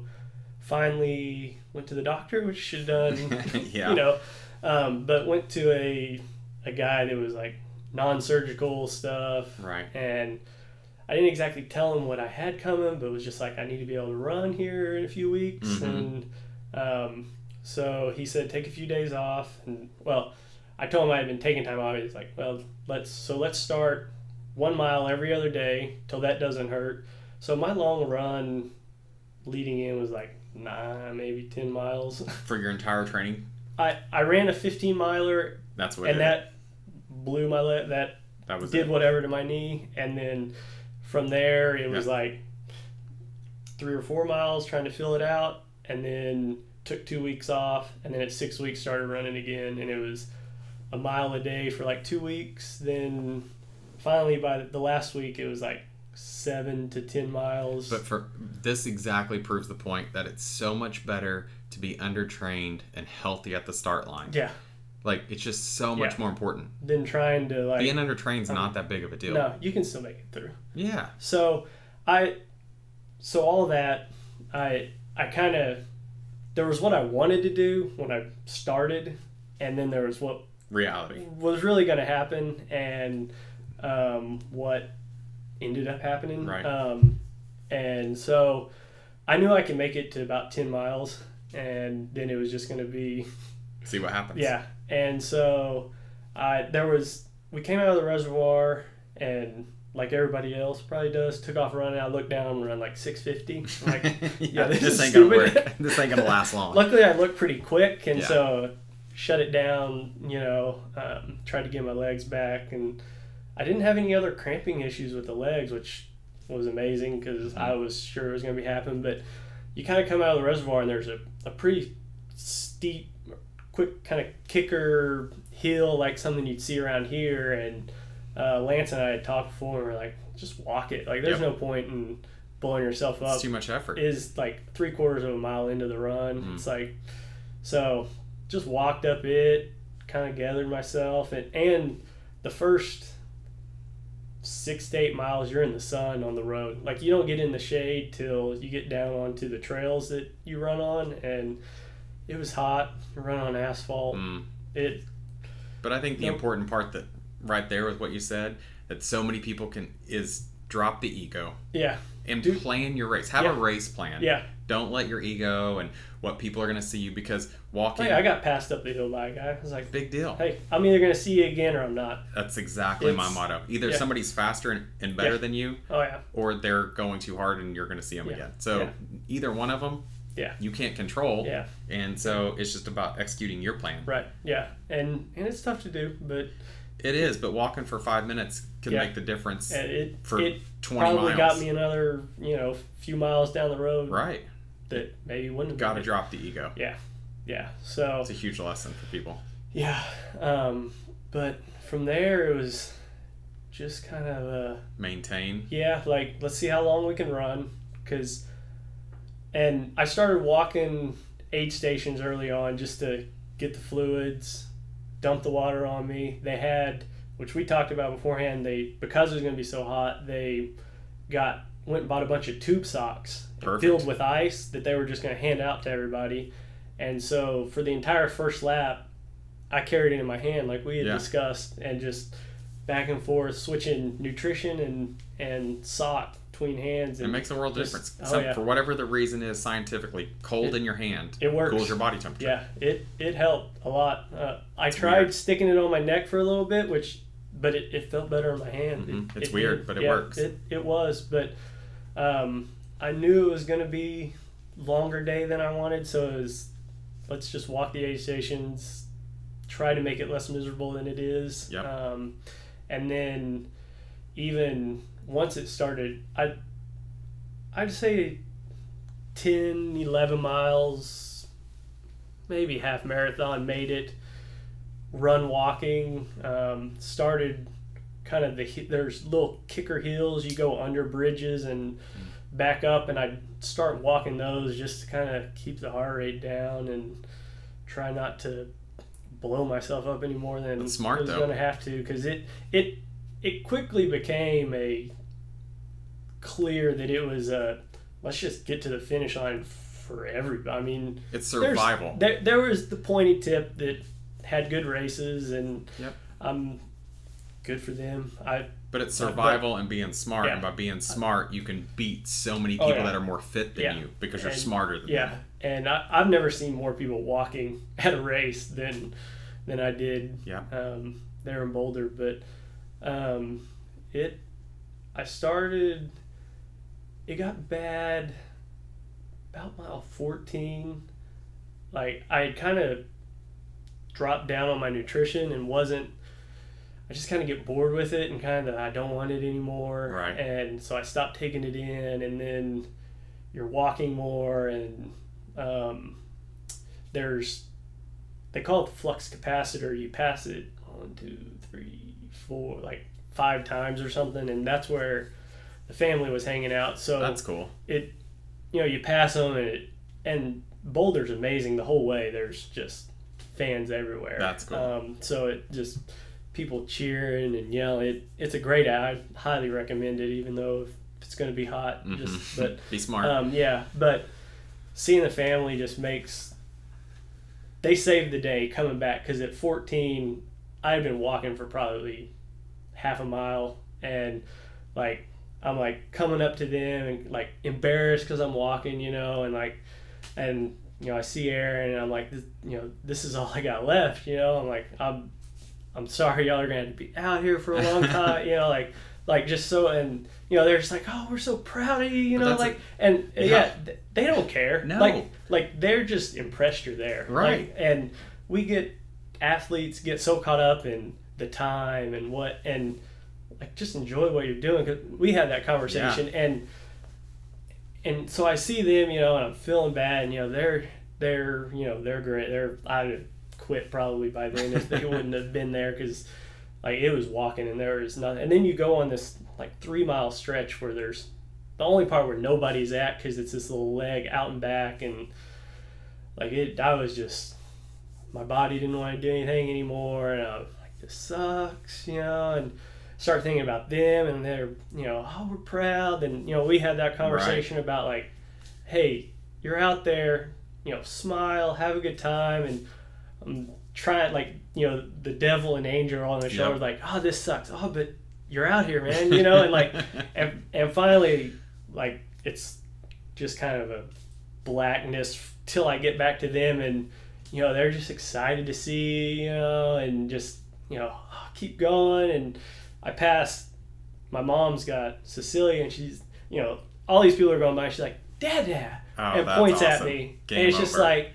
finally went to the doctor, which should have done, yeah. you know, um, but went to a, a guy that was like non-surgical stuff. Right. And I didn't exactly tell him what I had coming, but it was just like, I need to be able to run here in a few weeks. Mm-hmm. And um, so he said, take a few days off. And well, I told him I had been taking time off. He's like, well, let's, so let's start one mile every other day till that doesn't hurt. So my long run leading in was like nine, maybe ten miles. For your entire training? I, I ran a fifteen miler. That's what and it that blew my leg. That, that was did it. whatever to my knee. And then from there, it was yeah. like three or four miles trying to fill it out. And then took two weeks off. And then at six weeks started running again. And it was a mile a day for like two weeks. Then finally by the last week, it was like seven to ten miles. But for this exactly proves the point that it's so much better to be undertrained and healthy at the start line. Yeah. Like, it's just so much Yeah. more important. Than trying to like... Being undertrained's um, not that big of a deal. No, you can still make it through. Yeah. So I, so all of that, I, I kind of, there was what I wanted to do when I started, and then there was what Reality. was really going to happen, and um, what ended up happening. Right. Um, and so I knew I could make it to about ten miles, and then it was just going to be, See what happens. yeah. And so I, there was, we came out of the reservoir, and like everybody else probably does, took off running. I looked down and run like six fifty. I'm like, yeah, yeah, this, this is ain't gonna stupid. work. This ain't gonna last long. Luckily, I looked pretty quick, and Yeah. so shut it down, you know, um, tried to get my legs back. And I didn't have any other cramping issues with the legs, which was amazing because Mm-hmm. I was sure it was going to be happening. But you kind of come out of the reservoir, and there's a, a pretty steep, quick kind of kicker hill, like something you'd see around here. And uh, Lance and I had talked before, and we were like, just walk it. Like, there's Yep. no point in blowing yourself up. It's too much effort. Is like three quarters of a mile into the run. Mm. It's like, so just walked up it, kind of gathered myself. And, and the first six to eight miles, you're in the sun on the road. Like, you don't get in the shade till you get down onto the trails that you run on. And it was hot. You run on asphalt. Mm. It, But I think the Nope. important part that right there with what you said, that so many people can, is drop the ego yeah, and Dude. plan your race. Have Yeah. a race plan. yeah. Don't let your ego and what people are going to see you, because walking, Hey, I got passed up the hill by a guy. I was like, big deal. hey, I'm either going to see you again or I'm not. That's exactly my It's- motto. Either yeah. somebody's faster and, and better Yeah. than you, Oh, yeah. or they're going too hard and you're going to see them Yeah. again. So Yeah. either one of them, Yeah. you can't control. Yeah. And so it's just about executing your plan. Right. Yeah. And and it's tough to do, but It is, but walking for five minutes can Yeah. make the difference it for it twenty probably miles. got me another, you know, few miles down the road Right. that maybe wouldn't have Got to been. drop the ego. Yeah. Yeah. So It's a huge lesson for people. yeah. Um, but from there it was just kind of uh Maintain. yeah, like let's see how long we can run, because and I started walking aid stations early on just to get the fluids, dump the water on me. They had, which we talked about beforehand, they, because it was going to be so hot, they got went and bought a bunch of tube socks Perfect. filled with ice that they were just going to hand out to everybody. And so for the entire first lap, I carried it in my hand like we had Yeah. discussed, and just back and forth switching nutrition and and sock between hands. It And makes a world of just- difference. oh, Some, yeah. For whatever the reason is scientifically, cold It- in your hand it works. cools your body temperature. Yeah, it it helped a lot. Uh, I It's tried weird. sticking it on my neck for a little bit, which, but it, it felt better in my hand. Mhm. It, It's it weird, did. but it Yeah, works. It it was, but um, I knew it was going to be longer day than I wanted, so it was, let's just walk the aid stations, try to make it less miserable than it is. Yep. Um, and then even once it started, I I'd say ten, eleven miles, maybe half marathon, made it. Run walking, um, started kind of the, there's little kicker hills, you go under bridges and back up, and I'd start walking those just to kind of keep the heart rate down and try not to blow myself up any more than That's smart, I was though. going to have to, because it it it quickly became a clear that it was a let's just get to the finish line for everybody. I mean, It's there's- survival. There, there was the pointy tip that had good races, and Yep. I'm good for them. I But it's survival and being smart, Yeah. and by being smart, you can beat so many Oh, people yeah. that are more fit than Yeah. you because you're And- smarter than yeah, them. and I, I've never seen more people walking at a race than than I did Yeah. um, there in Boulder. But um, it, I started. It got bad about mile fourteen. Like I kind of dropped down on my nutrition and wasn't. I just kind of get bored with it and kind of I don't want it anymore. Right. And so I stopped taking it in, and then you're walking more, and um, there's they call it the flux capacitor. You pass it one, two, three, four, like five times or something, and that's where the family was hanging out. So That's cool. it, you know, you pass them, and it, and Boulder's amazing the whole way. There's just fans everywhere. That's cool. Um, so it just people cheering and yelling. It, it's a great ad. I highly recommend it, even though if it's going to be hot. Mhm. Just but Be smart. um, yeah, but seeing the family just makes they saved the day coming back, because at fourteen I had been walking for probably half a mile, and like I'm like coming up to them and like embarrassed because I'm walking, you know, and like and you know I see Aaron and I'm like this, you know this is all I got left, you know. I'm like I'm I'm sorry y'all are gonna have to be out here for a long time, you know, like like just so and you know they're just like, oh, we're so proud of you, you But know, that's like a- and yeah, yeah. th- they don't care, No. like like they're just impressed you're there, Right. Like, and we get athletes get so caught up in the time and what and like just enjoy what you're doing, because we had that conversation and and so I see them, you know, and I'm feeling bad, and you know they're they're you know they're great. They're I'd have quit probably by then if they wouldn't have been there, because like it was walking and there was nothing. And then you go on this like three mile stretch where there's the only part where nobody's at, because it's this little leg out and back, and like it I was just my body didn't want to do anything anymore, and I was like, this sucks, you know, and start thinking about them, and they're, you know, oh, we're proud. And, you know, we had that conversation about like, hey, you're out there, you know, smile, have a good time. And I'm trying, like, you know, the devil and angel on the shoulder, Yep. like, oh, this sucks. Oh, but you're out here, man, you know, and like, and, and finally, like, it's just kind of a blackness till I get back to them, and, you know, they're just excited to see, you know, and just, you know, oh, keep going. And I passed, my mom's got Cecilia, and she's, you know, all these people are going by, and she's like, Dad, Dad, Oh, and that's points at awesome. me. Game and it's just over. like,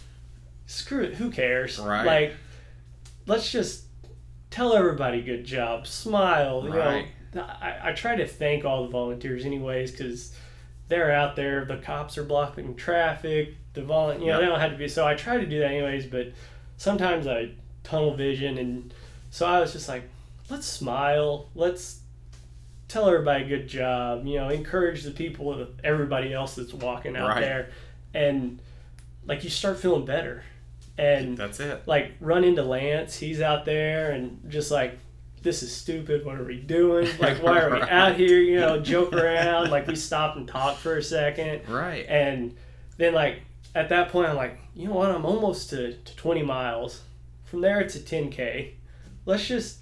screw it, who cares? Right. Like, let's just tell everybody good job, smile. You Right. know, I, I try to thank all the volunteers anyways, because they're out there, the cops are blocking traffic, the vol, you know, Yep. they don't have to be, so I try to do that anyways, but sometimes I tunnel vision, and so I was just like, let's smile, let's tell everybody good job, you know, encourage the people, everybody else that's walking out Right. there, and like you start feeling better. And That's it. like run into Lance, he's out there and just like, this is stupid, what are we doing, like why are we Right. out here, you know, joke around, like we stopped and talked for a second. Right. And then like at that point I'm like, you know what, I'm almost to, to twenty miles. From there it's a ten K. Let's just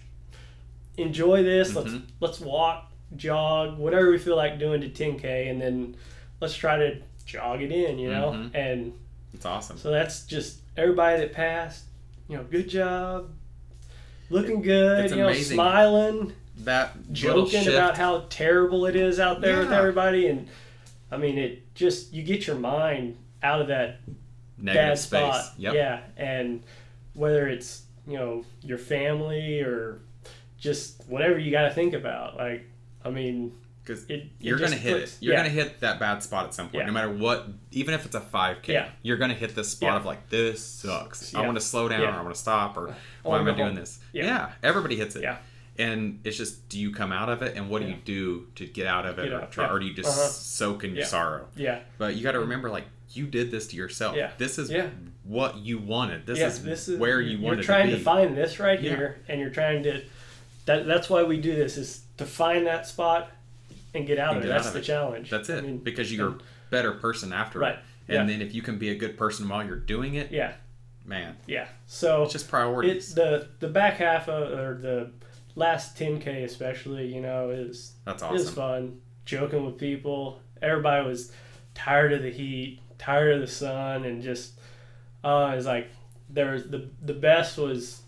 enjoy this. Let's Mhm. let's walk, jog, whatever we feel like doing to ten K, and then let's try to jog it in, you know? Mhm. And It's awesome. so that's just everybody that passed, you know, good job, looking good, It's you know, amazing. smiling, That little joking shift, about how terrible it is out there with Yeah. everybody. And I mean, it just, you get your mind out of that negative bad space. spot. Yep. Yeah. And whether it's, you know, your family or just whatever you got to think about. Like, I mean, Because it, it you're just gonna hit puts- it. You're yeah. gonna hit that bad spot at some point, Yeah. no matter what. Even if it's a five K, Yeah. you're gonna hit this spot Yeah. of like, this sucks. I Yeah. want to slow down, Yeah. or I want to stop, or I why wanna am I go doing home. this? Yeah. Yeah. Everybody hits it. Yeah. And it's just, do you come out of it, and what Yeah. do you do to get out of it, Get or, out, try, yeah. or do you just Uh-huh. soak in your Yeah. sorrow? Yeah. But you got to remember, like, you did this to yourself. Yeah. This is Yeah. what you wanted. This, yeah, is this is where you you're wanted trying to to, be. find this right Yeah. here, and you're trying to. That that's why we do this, is to find that spot and get out And of it. get That's out of the it. challenge. That's it. I mean, because you're and- a better person after Right. it. And Yeah. then if you can be a good person while you're doing it, Yeah. man, Yeah. So it's just priorities. It's the the back half of, or the last ten K especially, you know, is That's it was awesome. fun. Joking with people. Everybody was tired of the heat, tired of the sun, and just uh it's like there was the the best was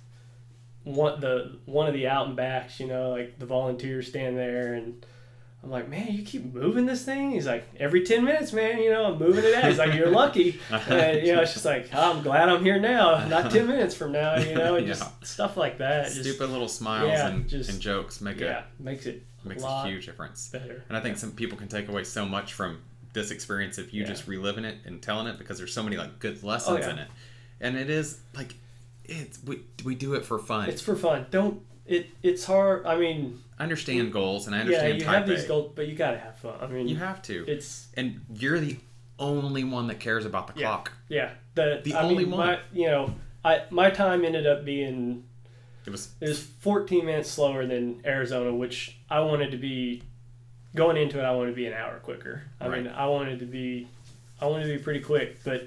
one the one of the out and backs, you know, like the volunteers stand there, and I'm like, man, you keep moving this thing? He's like, every ten minutes, man, you know, I'm moving it out. He's like, you're lucky. And, you know, it's just like, oh, I'm glad I'm here now, not ten minutes from now, you know, and just Yeah. stuff like that. Just, Stupid little smiles yeah, and, just- and jokes make yeah, a makes it makes a a lot huge difference. better. And I think some people can take away so much from this experience if you Yeah. just reliving it and telling it, because there's so many like good lessons Oh, yeah. in it. And it is like it's we we do it for fun. It's for fun. Don't, it. it's hard. I mean, I understand goals and I yeah, understand you type have these A. goals, but you got to have fun. I mean, You have to. it's, And you're the only one that cares about the Yeah. clock. yeah. The, The I only mean, one. My, you know, I my time ended up being, It was it was fourteen minutes slower than Arizona, which I wanted to be, going into it, I wanted to be an hour quicker. I Right. mean, I wanted to be, I wanted to be pretty quick, but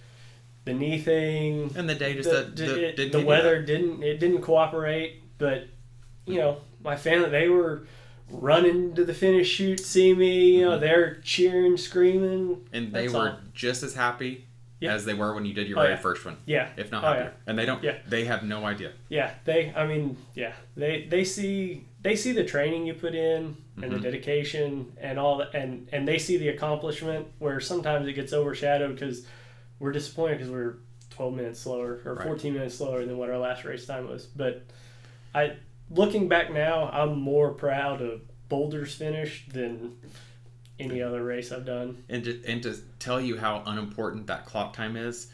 the knee thing, and the day just the, uh, the, the, it- didn't the give you weather that. didn't, it didn't cooperate, but, you know, my family, they were running to the finish chute, see me, you know, they're cheering, screaming. And they That's were all. just as happy Yeah. as they were when you did your Oh, very yeah. first one, Yeah. if not Oh, happier. yeah. And they don't. Yeah. They have no idea. Yeah, they. I mean, yeah, they they see they see the training you put in and the Mhm. dedication and all that, and and they see the accomplishment. Where sometimes it gets overshadowed because we're disappointed because we're twelve minutes slower or Right. fourteen minutes slower than what our last race time was. But I, looking back now, I'm more proud of Boulder's finish than any other race I've done. And to, and to tell you how unimportant that clock time is,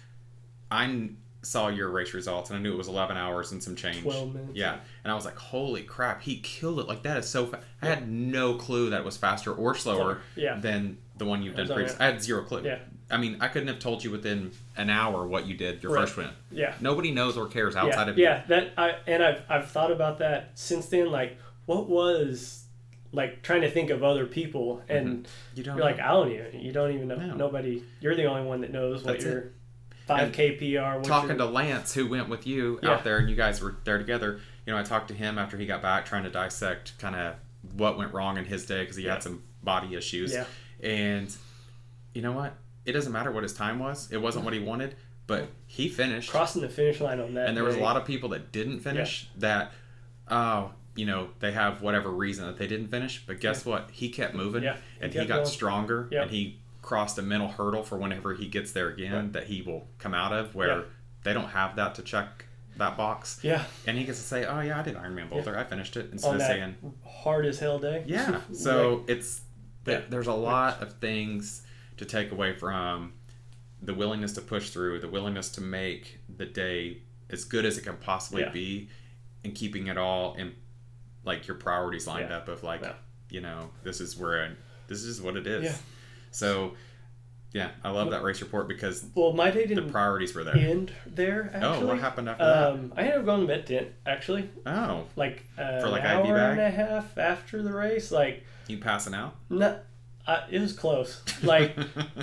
I n- saw your race results and I knew it was eleven hours and some change. twelve minutes. Yeah. And I was like, holy crap, he killed it. Like, that is so fast. I had no clue that it was faster or slower Yeah. than the one you've done was on previously. it. I had zero clue. Yeah. I mean, I couldn't have told you within an hour what you did your Right. first win. Yeah. Nobody knows or cares outside yeah, of you. yeah, that I and I've I've thought about that since then. Like, what was like trying to think of other people, and You don't you're like, know. I don't even. You don't even know. No. Nobody. You're the only one that knows what That's your it. five K P R. What talking your, to Lance, who went with you Yeah. out there, and you guys were there together. You know, I talked to him after he got back, trying to dissect kind of what went wrong in his day because he Yeah. had some body issues. Yeah. And you know what? It doesn't matter what his time was. It wasn't what he wanted, but he finished. crossing the finish line on that. And there was a day. lot of people that didn't finish that, oh, you know, they have whatever reason that they didn't finish. But guess what? He kept moving, Yeah, he and he kept got going. stronger, Yep. and he crossed a mental hurdle for whenever he gets there again Right. that he will come out of, where Yeah. they don't have that to check that box. Yeah, And he gets to say, oh, yeah, I did Ironman Boulder. I finished it. Instead on of that saying, hard as hell day. yeah. So Like, it's Yeah. there's a lot of things to take away from the willingness to push through, the willingness to make the day as good as it can possibly Yeah. be, and keeping it all in like your priorities lined Yeah. up of like, Yeah. you know, this is where I, this is what it is. Yeah. So yeah, I love that race report because well, my day the didn't priorities were there. end there. Actually. Oh, what happened after Um, I ended up going to med tent actually. that? Oh, Like uh, For, like, an I V hour bag? and a half after the race. Like, you passing out? no, I, it was close. Like,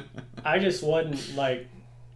I just wasn't like,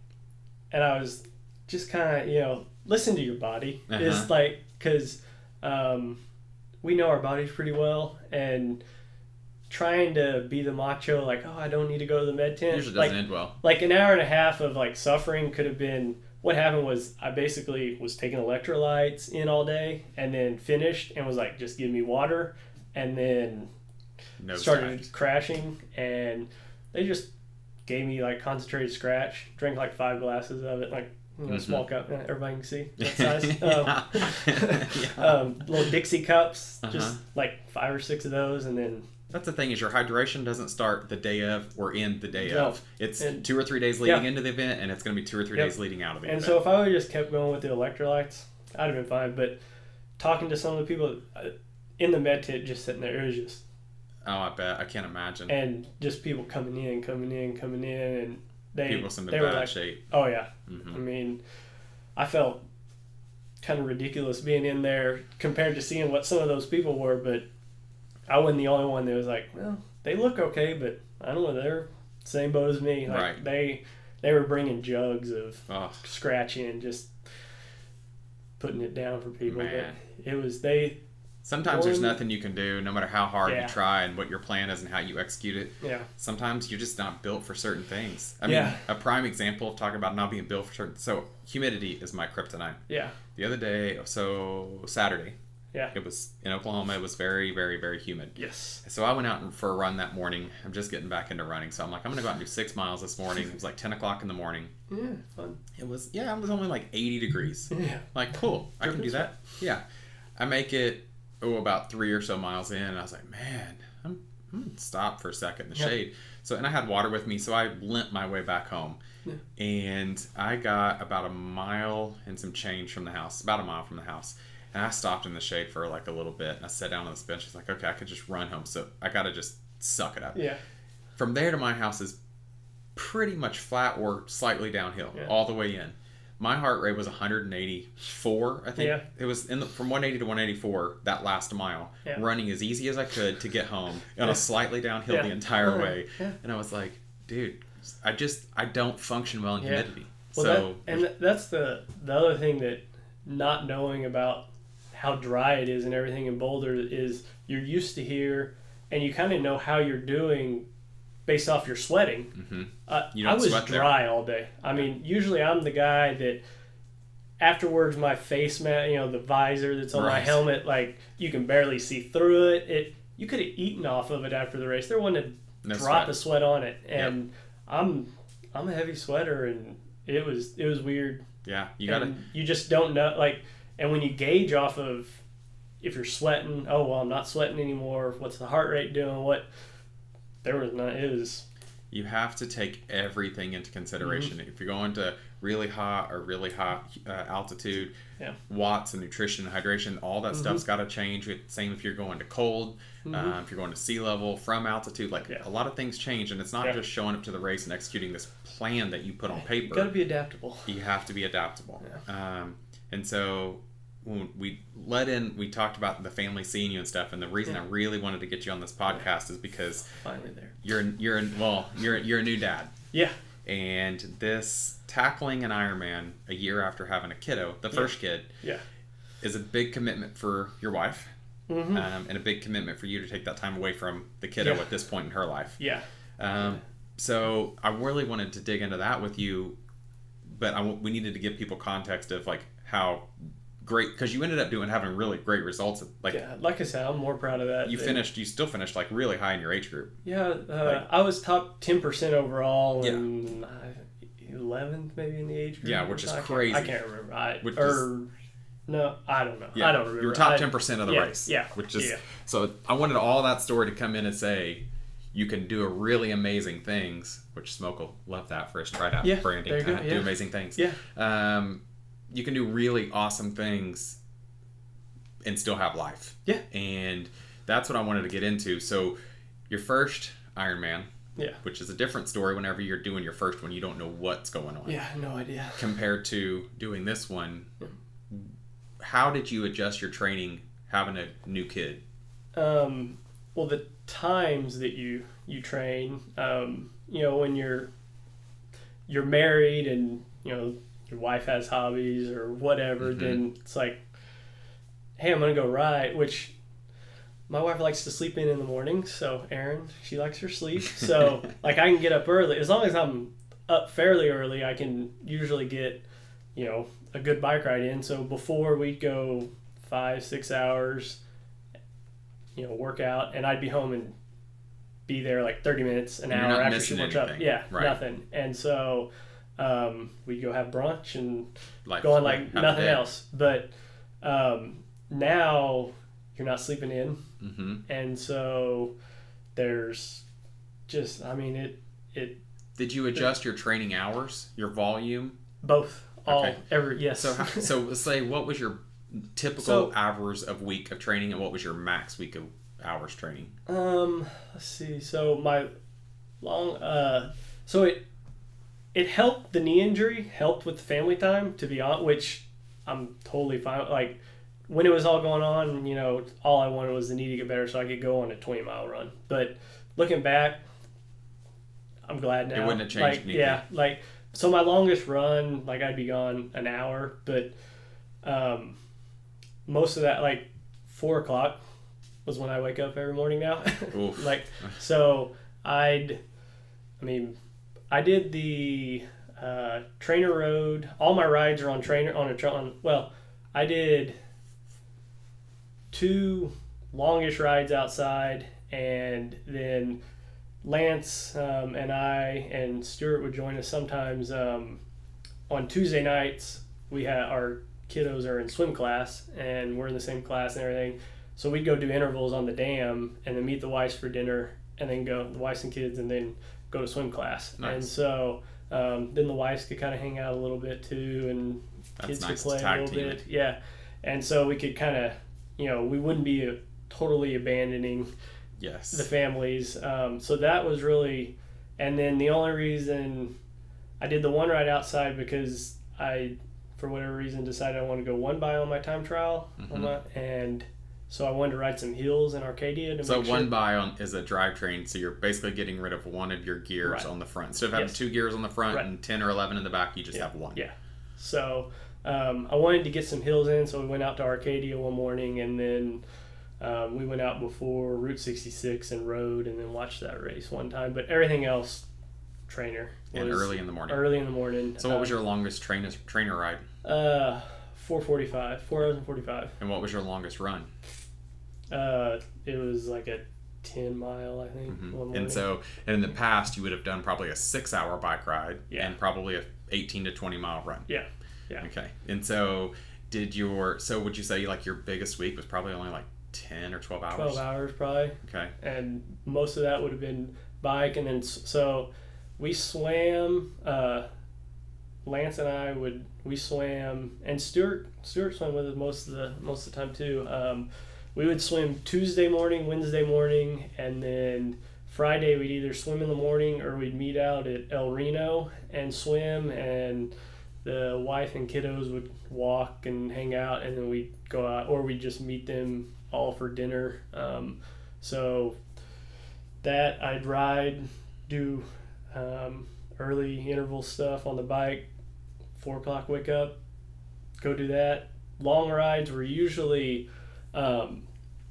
and I was just kind of, you know, listen to your body. Uh-huh. Is like, because um, we know our bodies pretty well, and trying to be the macho, like, oh, I don't need to go to the med tent. Usually like, doesn't end well. like an hour and a half of like suffering could have been. What happened was I basically was taking electrolytes in all day and then finished and was like, just give me water, and then No started side. crashing, and they just gave me like concentrated scratch. Drank like five glasses of it, like, you know, Mhm. small cup. uh, Everybody can see that size. um, Yeah. um, little Dixie cups, Uh-huh. just like five or six of those, and then That's the thing is your hydration doesn't start the day of or end the day No. of. It's And- two or three days leading Yeah. into the event, and it's going to be two or three Yep. days leading out of the and event. so if I would have just kept going with the electrolytes, I'd have been fine. But talking to some of the people, uh, in the med tent, just sitting there, it was just. Oh, I bet. I can't imagine. And just people coming in, coming in, coming in, and they people in they bad were like, shape. oh yeah. Mm-hmm. I mean, I felt kind of ridiculous being in there compared to seeing what some of those people were, but I wasn't the only one that was like, well, they look okay, but I don't know, they're same boat as me. Like, right. They they were bringing jugs of oh. scratching and just putting it down for people. Man. But it was they. Sometimes one, there's nothing you can do, no matter how hard yeah. you try and what your plan is and how you execute it. Yeah. Sometimes you're just not built for certain things. I yeah. mean, a prime example of talking about not being built for certain. So humidity is my kryptonite. Yeah. The other day, so Saturday. Yeah. It was in Oklahoma. It was very, very, very humid. Yes. So I went out for a run that morning. I'm just getting back into running, so I'm like, I'm gonna go out and do six miles this morning. It was like ten o'clock in the morning. Yeah, fun. It was yeah, it was only like eighty degrees. Yeah. Like cool, I can do that. Yeah, I make it oh about three or so miles in, and I was like, man, I'm, I'm gonna stop for a second in the yeah. shade. So and I had water with me, so I limped my way back home. Yeah. And I got about a mile and some change from the house, about a mile from the house. And I stopped in the shade for like a little bit, and I sat down on this bench. It's like, okay, I could just run home, so I got to just suck it up. Yeah. From there to my house is pretty much flat or slightly downhill, yeah. all the way in. My heart rate was one eighty-four, I think. Yeah. It was in the, from one eighty to one eighty-four that last mile, yeah. running as easy as I could to get home on a slightly downhill yeah. the entire oh, way. Yeah. And I was like, dude, I just I don't function well in yeah. humidity. Well, so that, and that's the the other thing that not knowing about how dry it is and everything in Boulder is you're used to here and you kind of know how you're doing based off your sweating. Mm-hmm. Uh, I was dry there. all day. I mean, usually I'm the guy that afterwards my face mat, you know, the visor that's on right. my helmet, like you can barely see through it. It you could have eaten off of it after the race. There wasn't a no drop sweat. of sweat on it, and yep. I'm I'm a heavy sweater, and it was it was weird. Yeah, you got to. You just don't know, like. And when you gauge off of if you're sweating, oh, well, I'm not sweating anymore. What's the heart rate doing? What? There was not, it was. You have to take everything into consideration. Mm-hmm. If you're going to really hot or really hot uh, altitude, yeah. watts and nutrition and hydration, all that mm-hmm. stuff's got to change. Same if you're going to cold, mm-hmm. um, if you're going to sea level, from altitude. Like yeah. a lot of things change, and it's not yeah. just showing up to the race and executing this plan that you put on paper. You got to be adaptable. You have to be adaptable. Yeah. Um, And so when we let in, we talked about the family seeing you and stuff. And the reason yeah. I really wanted to get you on this podcast is because finally there. You're you're well you're you're a new dad. Yeah. And this tackling an Ironman a year after having a kiddo, the first yeah. kid, yeah, is a big commitment for your wife, mm-hmm. um, and a big commitment for you to take that time away from the kiddo yeah. at this point in her life. Yeah. Um, yeah. So I really wanted to dig into that with you, but I, we needed to give people context of like how great, because you ended up doing having really great results. Like yeah, like I said, I'm more proud of that. You than, finished, you still finished like really high in your age group. Yeah, uh, like, I was top ten percent overall, yeah. and eleventh maybe in the age group. Yeah, which is I crazy. Can't, I can't remember. I, which or is, no, I don't know. Yeah, I don't remember. You were top I, ten percent of the yeah, race. Yeah, which is yeah. So I wanted all that story to come in and say you can do a really amazing things, which Smoke will love that for his tried out yeah, branding. There you go, uh, yeah. Do amazing things. Yeah. Um, you can do really awesome things and still have life. Yeah. And that's what I wanted to get into. So your first Ironman, yeah, which is a different story whenever you're doing your first one, you don't know what's going on. Yeah, no idea. Compared to doing this one, how did you adjust your training having a new kid? Um, well, the times that you, you train, um, you know, when you're you're married and, you know, your wife has hobbies or whatever, mm-hmm. then it's like, hey, I'm going to go ride, which my wife likes to sleep in in the morning. So Erin, she likes her sleep. So like I can get up early. As long as I'm up fairly early, I can usually get, you know, a good bike ride in. So before we'd go five, six hours, you know, work out, and I'd be home and be there like thirty minutes, an hour after she works up. Yeah, right. Nothing. And so um, we'd go have brunch and Life, go on like nothing else. But um, now you're not sleeping in. Mm-hmm. And so there's just, I mean, it, it. Did you adjust it, your training hours, your volume? Both. All, okay. every, yes. So, so let's say, what was your typical So- hours of week of training, and what was your max week of hours training? Um, let's see. So my long, uh, so it it helped the knee injury, helped with the family time, to be honest, which I'm totally fine with. Like, when it was all going on, you know, all I wanted was the knee to get better so I could go on a twenty mile run. But looking back, I'm glad now. It wouldn't have changed like, anything. Yeah, like, so my longest run, like, I'd be gone an hour, but um, most of that, like, four o'clock was when I wake up every morning now. Oof. Like, so I'd, I mean, I did the uh, Trainer Road. All my rides are on trainer on a tra- on. Well, I did two longish rides outside, and then Lance um, and I and Stuart would join us sometimes. Um, on Tuesday nights, we had our kiddos are in swim class, and we're in the same class and everything. So we'd go do intervals on the dam, and then meet the wives for dinner, and then go the wives and kids, and then go to swim class. Nice. And so um, then the wives could kind of hang out a little bit too, and That's kids nice could play to a tag little team bit. it. Yeah, and so we could kind of, you know, we wouldn't be uh totally abandoning Yes. the families. Um, so that was really, and then the only reason I did the one ride outside because I, for whatever reason, decided I wanted to go one by on my time trial, on Mhm. my, and so I wanted to ride some hills in Arcadia. To So make one sure. by on is a drivetrain, so you're basically getting rid of one of your gears Right. on the front. Instead of having Yes. two gears on the front Right. and ten or eleven in the back, you just Yeah. have one. Yeah. So um, I wanted to get some hills in, so we went out to Arcadia one morning, and then um, we went out before Route sixty-six and rode, and then watched that race one time. But everything else, trainer. And was early in the morning. Early in the morning. So what was Um, your longest trainer trainer ride? Uh, four forty-five, four hours and forty-five. And what was your longest run? Uh, it was like a ten mile, I think. Mhm. One morning. And so, and in the past, you would have done probably a six-hour bike ride Yeah. and probably a eighteen to twenty mile run. Yeah, yeah. Okay. And so, did your so would you say like your biggest week was probably only like ten or twelve hours? twelve hours probably, Okay. and most of that would have been bike, and then s- so we swam. Uh, Lance and I would we swam, and Stuart Stuart swam with us most of the most of the time too. Um, we would swim Tuesday morning, Wednesday morning, and then Friday we'd either swim in the morning or we'd meet out at El Reno and swim, and the wife and kiddos would walk and hang out, and then we'd go out, or we'd just meet them all for dinner. Um, so that I'd ride, do um, early interval stuff on the bike, four o'clock wake up, go do that. Long rides were usually, um,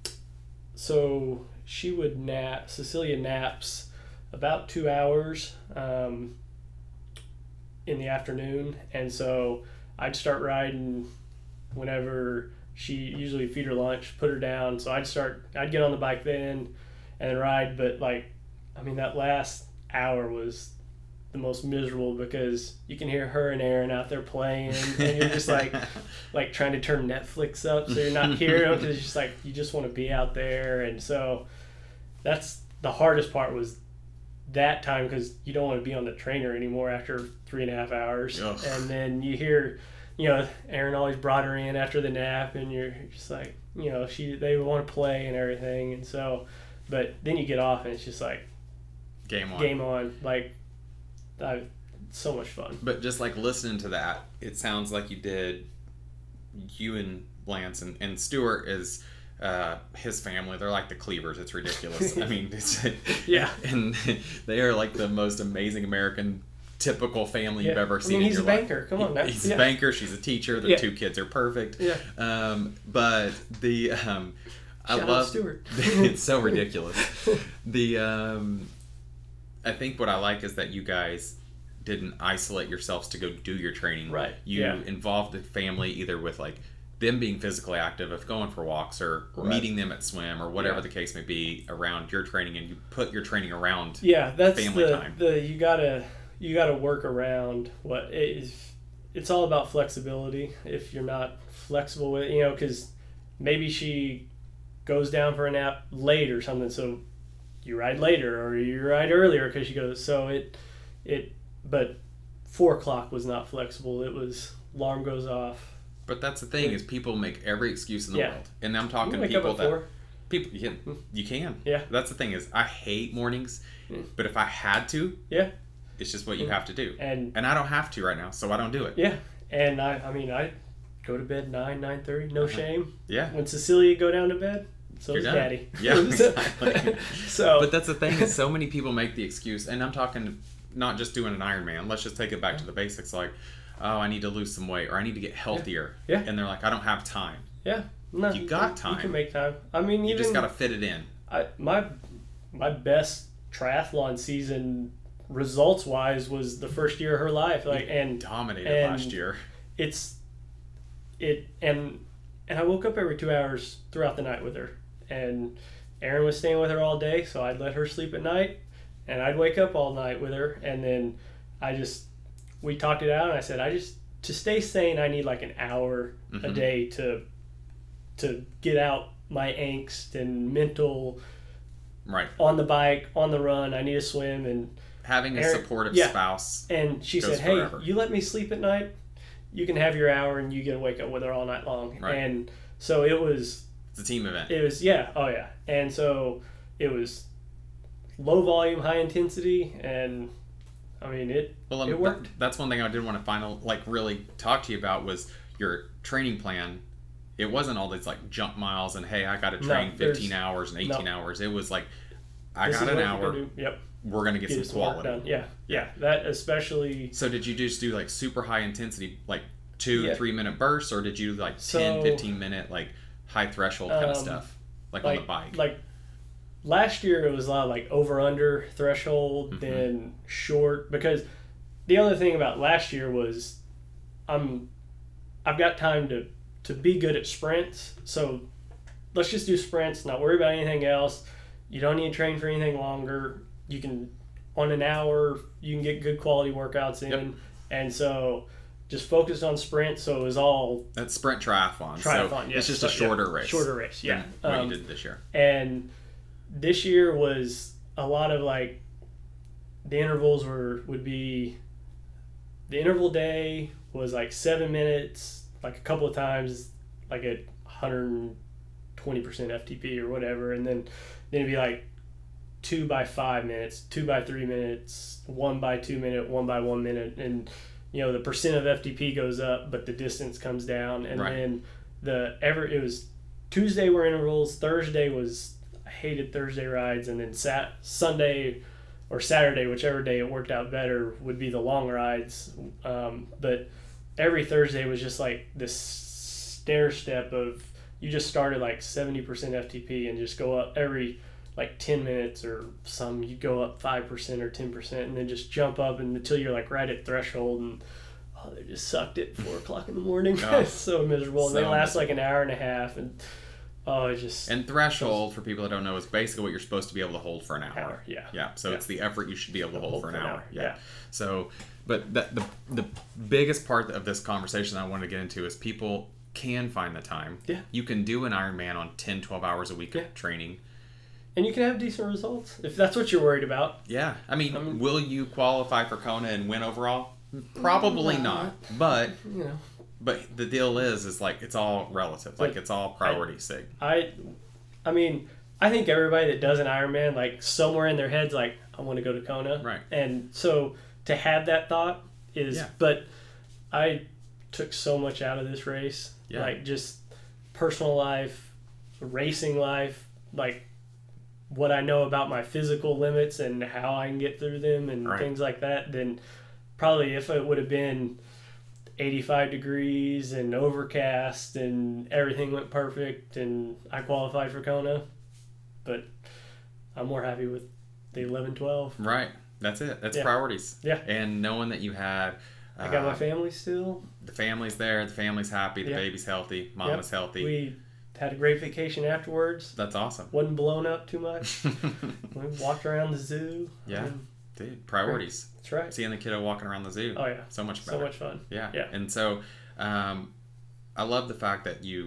so she would nap, Cecilia naps about two hours um, in the afternoon, and so I'd start riding whenever she usually feed her lunch, put her down. So I'd start, I'd get on the bike then and then ride. But like, I mean, that last hour was the most miserable because you can hear her and Aaron out there playing, and you're just like, like trying to turn Netflix up so you're not hearing them because it's just like you just want to be out there. And so that's the hardest part was that time because you don't want to be on the trainer anymore after three and a half hours. Ugh. And then you hear, you know, Aaron always brought her in after the nap, and you're just like, you know, she they want to play and everything, and so, but then you get off and it's just like Game on. game on, like, I, so much fun. But just like listening to that, it sounds like you did. You and Lance and, and Stuart is uh, his family. They're like the Cleavers. It's ridiculous. I mean, it's, Yeah. and they are like the most amazing American typical family you've Yeah. ever I seen. mean, in he's your a life. banker. Come on now. He's Yeah. a banker. She's a teacher. Their Yeah. two kids are perfect. Yeah. Um, but the um, I Shout out love Stuart. it's so ridiculous. The um, I think what I like is that you guys didn't isolate yourselves to go do your training. Right. You Yeah. involved the family either with like them being physically active, if going for walks, or Right. meeting them at swim, or whatever Yeah. the case may be around your training, and you put your training around. Yeah, that's family the, time. the you gotta you gotta work around what it is. It's all about flexibility. If you're not flexible with, you know, because maybe she goes down for a nap late or something, so you ride later or you ride earlier because she goes. So it it but four o'clock was not flexible. It was alarm goes off, But that's the thing is people make every excuse in the Yeah. world, and I'm You talking can to wake up people at that four. people you can, you can. Yeah. That's the thing is I hate mornings, Mm. but if I had to, Yeah. it's just what you Mm. have to do, And and I don't have to right now, so I don't do it. yeah. And I, I mean, I go to bed nine, nine thirty. No Uh-huh. shame. Yeah. When Cecilia go down to bed, so You're does done. Daddy. Yeah, exactly. So, But that's the thing is so many people make the excuse, and I'm talking not just doing an Ironman. Let's just take it back to the basics, like, oh, I need to lose some weight or I need to get healthier. Yeah. And they're like, I don't have time. yeah, no, You got You time. can make time. I mean, You even just got to fit it in. I, my my best triathlon season results wise was the first year of her life. Like, and Dominated and last year. it's it and and I woke up every two hours throughout the night with her, and Erin was staying with her all day, so I'd let her sleep at night, and I'd wake up all night with her, and then I just we talked it out, and I said I just to stay sane I need like an hour a Mhm. day to to get out my angst and mental Right. on the bike, on the run. I need to swim, and Having a Erin- supportive yeah. spouse. and she Goes said, "Hey, forever. you let me sleep at night. You can have your hour, and you get to wake up with her all night long." Right. And so it was, It's a team event. it was, yeah, oh yeah. And so it was low volume, high intensity, and I mean it. Well, um, it worked. th- that's one thing I did want to final like really talk to you about was your training plan. It wasn't all these like jump miles and hey, I got to No, train there's- fifteen hours and eighteen no. hours. It was like I This got is an what we're hour. gonna do. Yep. We're gonna get, Get some us work quality. done. Yeah, yeah. That especially. So did you just do like super high intensity, like two, Yeah. three minute bursts, or did you do like So- ten, fifteen minute like high threshold kind of Um, stuff, like, like on the bike? like last year it was a lot of like over under threshold, Mhm. then short, because the other thing about last year was I'm I've got time to to be good at sprints, so let's just do sprints, not worry about anything else. You don't need to train for anything longer. You can on an hour you can get good quality workouts in. Yep. And so just focus on sprints, so it was all That's sprint triathlon. triathlon. So yes. it's just So, a shorter yeah, race. Shorter race, yeah. than what Um, you did this year. and this year was a lot of like the intervals were would be the interval day was like seven minutes, like a couple of times, like at one hundred twenty percent F T P or whatever, and then then it'd be like two by five minutes, two by three minutes, one by two minute, one by one minute, and you know the percent of F T P goes up, but the distance comes down, and Right. then the ever it was Tuesday were intervals, Thursday was I hated Thursday rides, and then Sat Sunday or Saturday, whichever day it worked out better, would be the long rides. Um, but every Thursday was just like this stair step of you just started like seventy percent F T P and just go up every like ten minutes, or some you go up five percent or ten percent, and then just jump up and until you're like right at threshold, and oh, they just sucked it four o'clock in the morning. Oh, It's so miserable. And so they last like an hour and a half, and oh, it just And threshold, for people that don't know, is basically what you're supposed to be able to hold for an hour. hour, yeah. Yeah, so Yeah. it's the effort you should be able to hold, for an hour. Yeah. yeah. So, but that, the the biggest part of this conversation I wanted to get into is people can find the time. Yeah. You can do an Ironman on ten, twelve hours a week Yeah. of training. And you can have decent results if that's what you're worried about. Yeah. I mean, I mean- will you qualify for Kona and win overall? Probably not. But You know, but the deal is is like it's all relative. Like But it's all priority sig. I, I mean, I think everybody that does an Ironman, like somewhere in their heads, like I want to go to Kona, Right. And so to have that thought is, Yeah. but I took so much out of this race, Yeah. like just personal life, racing life, like what I know about my physical limits and how I can get through them and Right. things like that. Then probably if it would have been eighty-five degrees and overcast and everything went perfect and I qualified for Kona, but I'm more happy with the eleven twelve. Right. That's it. That's Yeah. priorities. Yeah. And knowing that you had I got my uh, family still. the family's there, the family's happy, the Yeah. baby's healthy, mom Yep. is healthy. We had a great vacation afterwards. That's awesome. Wasn't blown up too much. We walked around the zoo. Yeah. and Dude, priorities. that's right. Seeing the kiddo walking around the zoo. Oh yeah, So much better. so much fun. Yeah. Yeah. And so um, I love the fact that you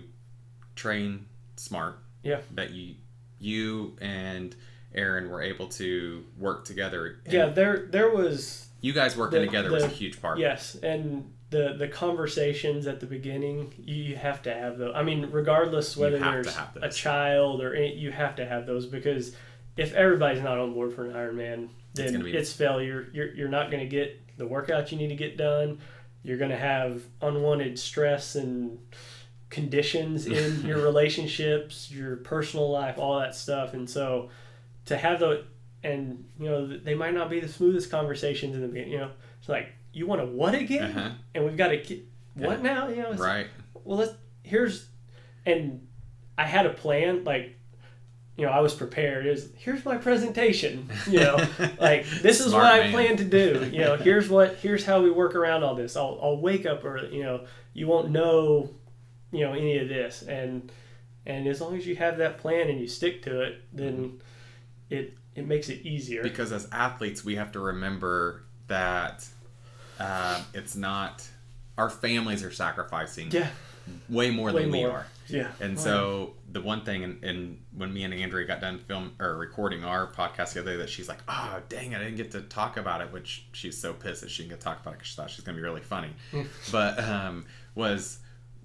train smart. Yeah. That you you and Erin were able to work together. And Yeah, there there was. You you guys working the, together the, was a huge part. Yes, and the the conversations at the beginning, you, you have to have those. I mean, regardless whether there's a child or any, you have to have those, because if everybody's not on board for an Ironman, then it's, be... it's failure. You're you're not going to get the workout you need to get done. You're going to have unwanted stress and conditions in your relationships, your personal life, all that stuff. And so to have the, and you know, they might not be the smoothest conversations in the beginning. You know, it's like, you want to what again? Uh-huh. And we've got to get what yeah. now? You know, it's, right. Well, let's here's, and I had a plan. Like, you know, I was prepared. Is here's my presentation. You know, like this is what man. I plan to do. You know, here's what here's how we work around all this. I'll I'll wake up early. You know, you won't know, you know, any of this, and and as long as you have that plan and you stick to it, then it it makes it easier. Because as athletes, we have to remember that uh, it's not our families are sacrificing. Yeah. Way more Way than more. we are. Yeah. And so the one thing, and, and when me and Andrea got done film or recording our podcast the other day, that she's like, oh, dang, I didn't get to talk about it, which she's so pissed that she didn't get to talk about it because she thought she's going to be really funny. but um, was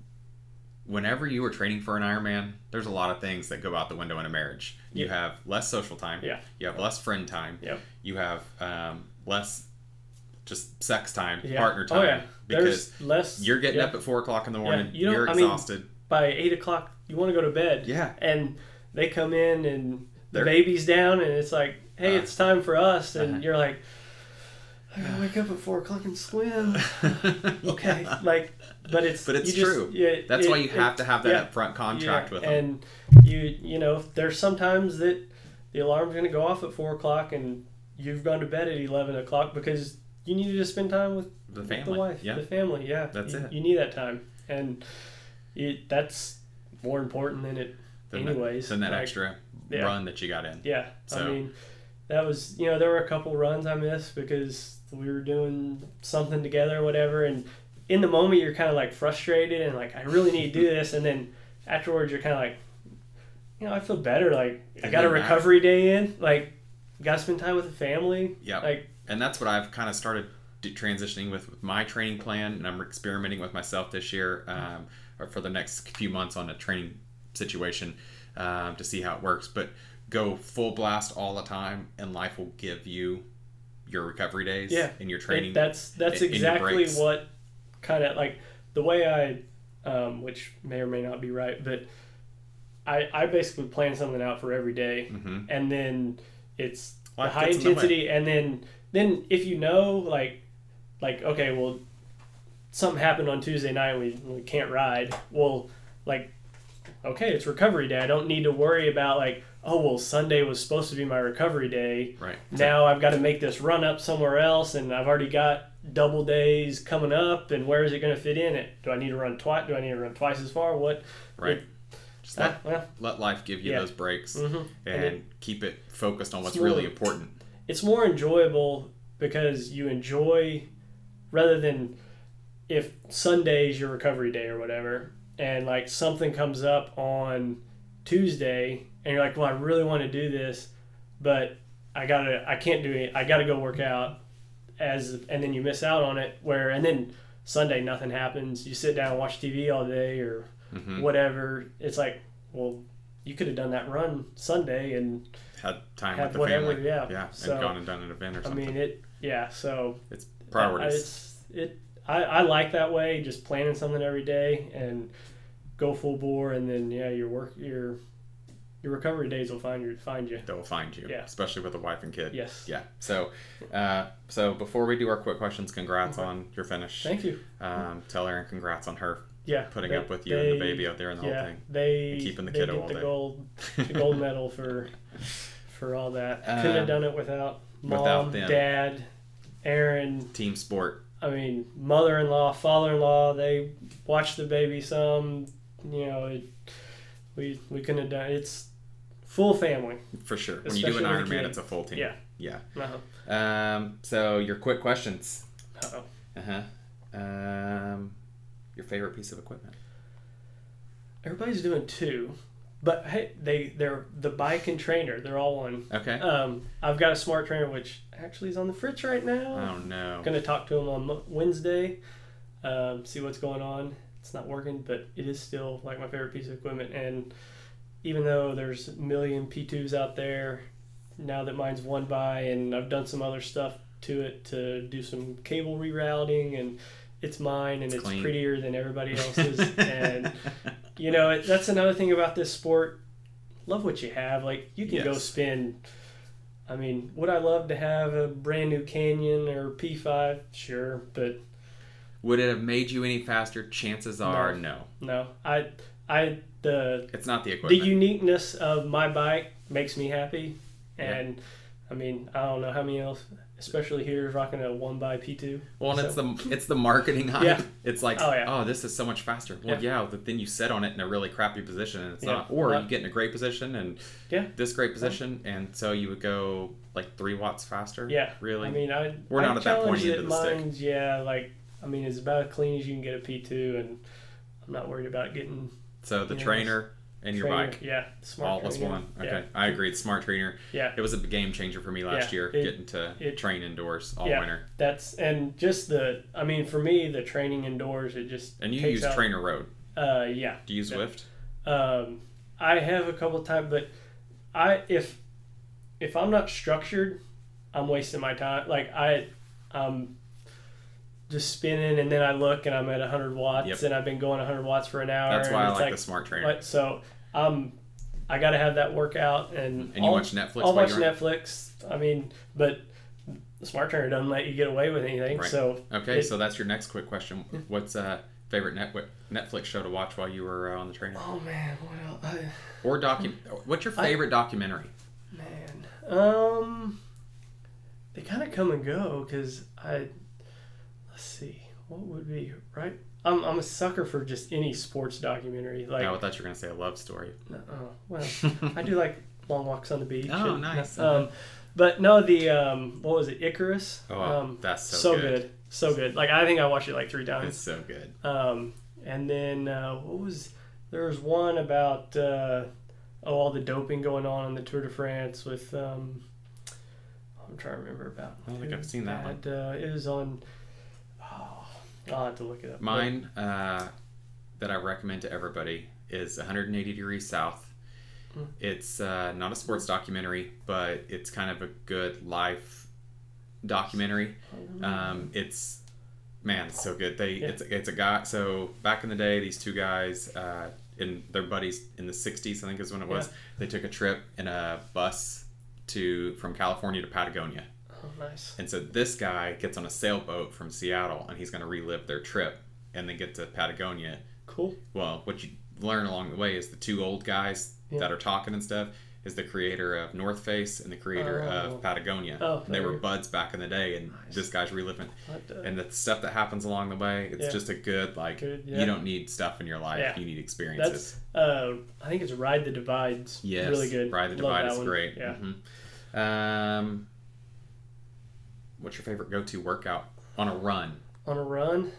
whenever you were training for an Ironman, there's a lot of things that go out the window in a marriage. You yeah. have less social time. Yeah. You have less friend time. Yeah. You have um, less just sex time, yeah. partner time. Oh, yeah. Because there's less. You're getting yeah. up at four o'clock in the morning. Yeah. You don't, you're I exhausted. Mean, by eight o'clock, you want to go to bed. Yeah. And they come in and the They're, baby's down and it's like, hey, uh, it's time for us. And uh-huh. you're like, I gotta wake up at four o'clock and swim. Okay. yeah. Like, but it's, but it's you just, true. Yeah, That's it, why you have it, to have that yeah, upfront contract yeah. with them. And you, you know, there's sometimes that the alarm's going to go off at four o'clock and you've gone to bed at eleven o'clock because you needed to spend time with the family, the wife, yeah. the family. Yeah. That's you, it. You need that time. And it, that's more important than it than anyways. That, than that like, extra yeah. run that you got in. Yeah. So. I mean, that was, you know, there were a couple runs I missed because we were doing something together or whatever. And in the moment, you're kind of like frustrated and like, I really need to do this. And then afterwards, you're kind of like, you know, I feel better. Like, it I got a recovery matter. day in. Like, got to spend time with the family. Yeah. Like, and that's what I've kind of started transitioning with, with my training plan. And I'm experimenting with myself this year um, or for the next few months on a training situation um, to see how it works. But go full blast all the time and life will give you your recovery days yeah. and your training. It, that's that's in, exactly in what kind of like the way I, um, which may or may not be right, but I, I basically plan something out for every day, mm-hmm. and then it's life the high intensity, the and then then if you know like like okay, well something happened on Tuesday night and we, we can't ride, well like okay, it's recovery day. I don't need to worry about like, oh, well, Sunday was supposed to be my recovery day. Right. Now I've got to make this run up somewhere else, and I've already got double days coming up, and where is it going to fit in it? Do I need to run twice? Do I need to run twice as far? What? Right. It, Just let, uh, well, let life give you yeah. those breaks mm-hmm. and, and it, keep it focused on what's more, really important. It's more enjoyable because you enjoy, rather than if Sunday's your recovery day or whatever, and like something comes up on Tuesday and you're like, well, I really want to do this, but I gotta, I can't do it. I gotta go work out as, and then you miss out on it where, and then Sunday, nothing happens. You sit down and watch T V all day or mm-hmm. whatever. It's like, well, you could have done that run Sunday and had time had with the whatever, family. Yeah. Yeah. So, and gone and done an event or something. I mean, it, yeah. So it's priorities. I, it's, it, I, I like that way, just planning something every day and go full bore, and then yeah, your work, your your recovery days will find you. Find you. They'll find you. Yeah. Especially with a wife and kid. Yes. Yeah. So, uh, so before we do our quick questions, congrats okay. on your finish. Thank you. Um, tell Erin congrats on her. Yeah. Putting they, up with you they, and the baby out there and the yeah, whole thing. They and keeping the they kiddo get all the day. gold, the gold medal for for all that. Um, Couldn't have done it without mom, without them. dad, Erin. Team sport. I mean, mother-in-law, father-in-law. They watched the baby some. You know, it, we we couldn't have done. It's full family. For sure. When you do an Ironman, it's a full team. Yeah. Yeah. Uh-huh. Um. So your quick questions. Uh-oh. Uh-huh. Um. Your favorite piece of equipment? Everybody's doing two. but hey, they they're the bike and trainer. They're all one. Okay. Um, I've got a smart trainer which actually is on the fritz right now. Oh no. I'm gonna talk to him on Mo- Wednesday. Um, see what's going on. It's not working, but it is still like my favorite piece of equipment. And even though there's a million P twos out there, now that mine's one by, and I've done some other stuff to it to do some cable rerouting, and it's mine, and It's it's, clean. prettier than everybody else's. And you know, it, that's another thing about this sport. Love what you have. Like you can go Yes. spend. I mean, would I love to have a brand new Canyon or P five? Sure, but Would it have made you any faster? Chances are no. no. I, I the It's not the the equipment. uniqueness of my bike makes me happy, Yeah. and I mean, I don't know how many else, especially here, is rocking a one by P two. Well, and So- it's the it's the marketing hype. Yeah. It's like, Oh, yeah. oh, this is so much faster. Well, yeah, but then you sit on it in a really crappy position, and it's Yeah. not. Or Well, you get in a great position, and Yeah. this great position, and so you would go like three watts faster. Yeah, really. I mean, I We're I not at that point challenge into the stick. mine's, yeah, like I mean, it's about as clean as you can get a P two, and I'm not worried about getting so the you know, trainer and your trainer. bike, Yeah, smart all as trainer. one. Okay, Yeah. I agree. Smart trainer. Yeah. It was a game changer for me last Yeah, year, it- getting to it- train indoors all yeah, winter. That's and just the I mean, for me, the training indoors, it just And you takes use out, Trainer Road. Uh, yeah. Do you use Yeah. Zwift? Um, I have a couple times, but I if if I'm not structured, I'm wasting my time. Like I, I'm just spinning, and then I look and I'm at one hundred watts, Yep. and I've been going one hundred watts for an hour. That's and why I it's like, the smart trainer. But so um, I got to have that workout, and And you I'll, watch Netflix I'll while watch you're on? Netflix. I mean, but the smart trainer doesn't let you get away with anything. Right. So Okay, it- so that's your next quick question. What's uh favorite net Netflix show to watch while you were uh, on the trainer? oh man, what else? I, Or docu- What's your I- favorite documentary? Man, um, they kind of come and go because I, let's see, what would be right? I'm I'm a sucker for just any sports documentary. Like, Oh, I thought you were gonna say a love story. oh, well, I do like long walks on the beach. Oh, and- nice. Um, but no, the um, what was it, Icarus? Oh, um, that's so, so good. good, so good. Like I think I watched it like three It's times. so good. Um, and then uh, what was there was one about uh, oh all the doping going on in the Tour de France with um, I'm trying to remember about. I don't think I've seen that one. one. Uh, it was on. Oh, I'll have to look it up. Mine uh, that I recommend to everybody is one hundred eighty Degrees South. Hmm. It's uh, not a sports documentary, but it's kind of a good life documentary. Um, it's man, it's so good. They Yeah. it's it's a guy. So back in the day, these two guys, uh, in their buddies in the sixties, I think is when it was. Yeah. They took a trip in a bus to from California to Patagonia. Oh, nice. And so this guy gets on a sailboat from Seattle, and he's going to relive their trip, and they get to Patagonia. Cool. Well, what you learn along the way is the two old guys Yeah. that are talking and stuff is the creator of North Face and the creator Oh. of Patagonia. Oh, and they were there. buds back in the day, and Nice. this guy's reliving. What the- And the stuff that happens along the way, it's Yeah. just a good, like, Good, yeah. you don't need stuff in your life. Yeah. You need experiences. That's uh, I think it's Ride the Divide's Yes. really good. Ride the Love Divide that is one. great. Yeah. Mhm. Um, what's your favorite go-to workout on a run? On a run,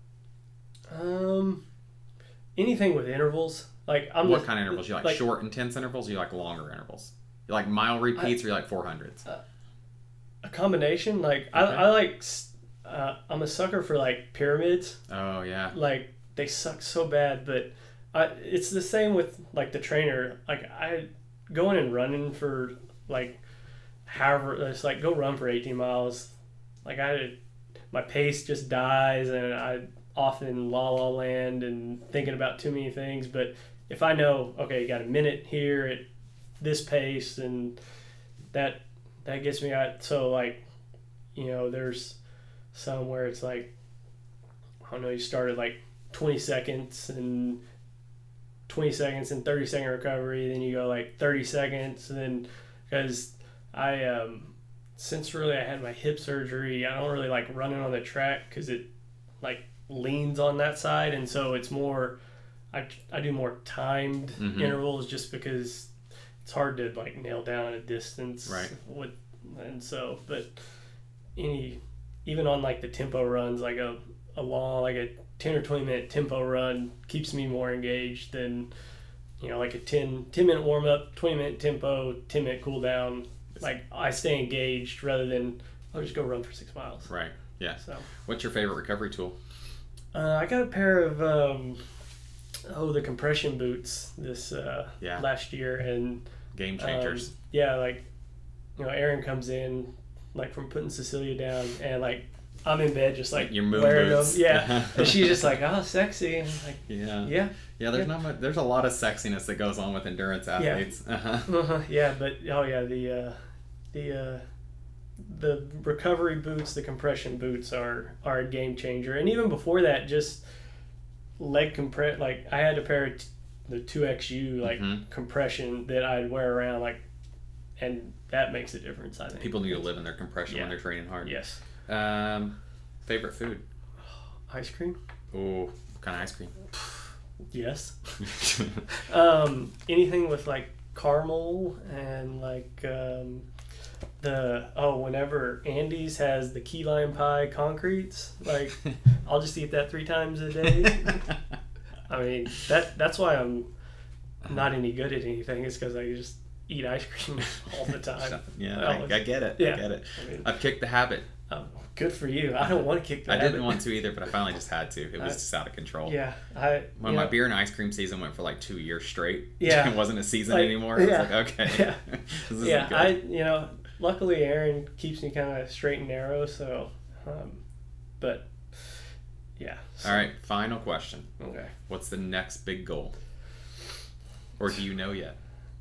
um, anything with intervals. Like I'm What the- kind of intervals? You like, like- short, intense intervals, or you like longer intervals? You like mile repeats, or you like four hundreds? a combination. Like I, Okay. I like. s- Uh, I'm a sucker for like pyramids. Oh yeah. Like they suck so bad, but I, it's the same with like the trainer. Like I going and running for like however it's like go run for eighteen miles. Like I, my pace just dies, and I often la la land and thinking about too many things. But if I know, okay, you got a minute here at this pace, and that that gets me out. So like, you know, there's some where it's like, I don't know, you started like twenty seconds and twenty seconds and thirty second recovery, then you go like thirty seconds, and then because I um since really I had my hip surgery, I don't really like running on the track because it like leans on that side, and so it's more I, I do more timed Mhm. intervals just because it's hard to like nail down a distance, Right. With and so but any even on like the tempo runs, like a, a long like a ten or twenty minute tempo run keeps me more engaged than you know, like a ten, ten minute warm up, twenty minute tempo, ten minute cool down. Like I stay engaged rather than I'll just go run for six miles. Right. Yeah. So what's your favorite recovery tool? uh, I got a pair of um, oh the compression boots this uh, Yeah. last year, and Game changers. um, yeah, like you know, Erin comes in like from putting Cecilia down, and like I'm in bed just like Your moon wearing boots. them, yeah, and she's just like, oh, sexy, and I'm like, yeah. yeah, Yeah, there's Yeah. not much. There's a lot of sexiness that goes on with endurance athletes. Uh-huh. uh-huh, yeah, but oh yeah, the uh, the uh, the recovery boots, the compression boots are are a game changer, and even before that, just leg compress. Like I had a pair of t- the two X U like Mhm. compression that I'd wear around, like, and that makes a difference. I think People need to live in their compression Yeah. when they're training hard. Yes, Um, favorite food? ice cream. Oh, what kind of ice cream? Yes. Um, anything with like caramel and like um, the oh whenever Andy's has the key lime pie concretes, like I'll just eat that three times a day. I mean that that's why I'm not any good at anything, is because I just eat ice cream all the time. Yeah, Well, I, I get it. yeah. I get it. I mean, I've kicked the habit. um, good for you. I don't want to kick that. I didn't want to either, but I finally just had to. It was I- just out of control. Yeah, I When you my know, beer and ice cream season went for like two years straight, Yeah. it wasn't a season Like, anymore. I was yeah. like, okay, Yeah. this isn't yeah, good. I you know, luckily Erin keeps me kind of straight and narrow, so um, but yeah. So, All right, final question. Okay. What's the next big goal? Or do you know yet?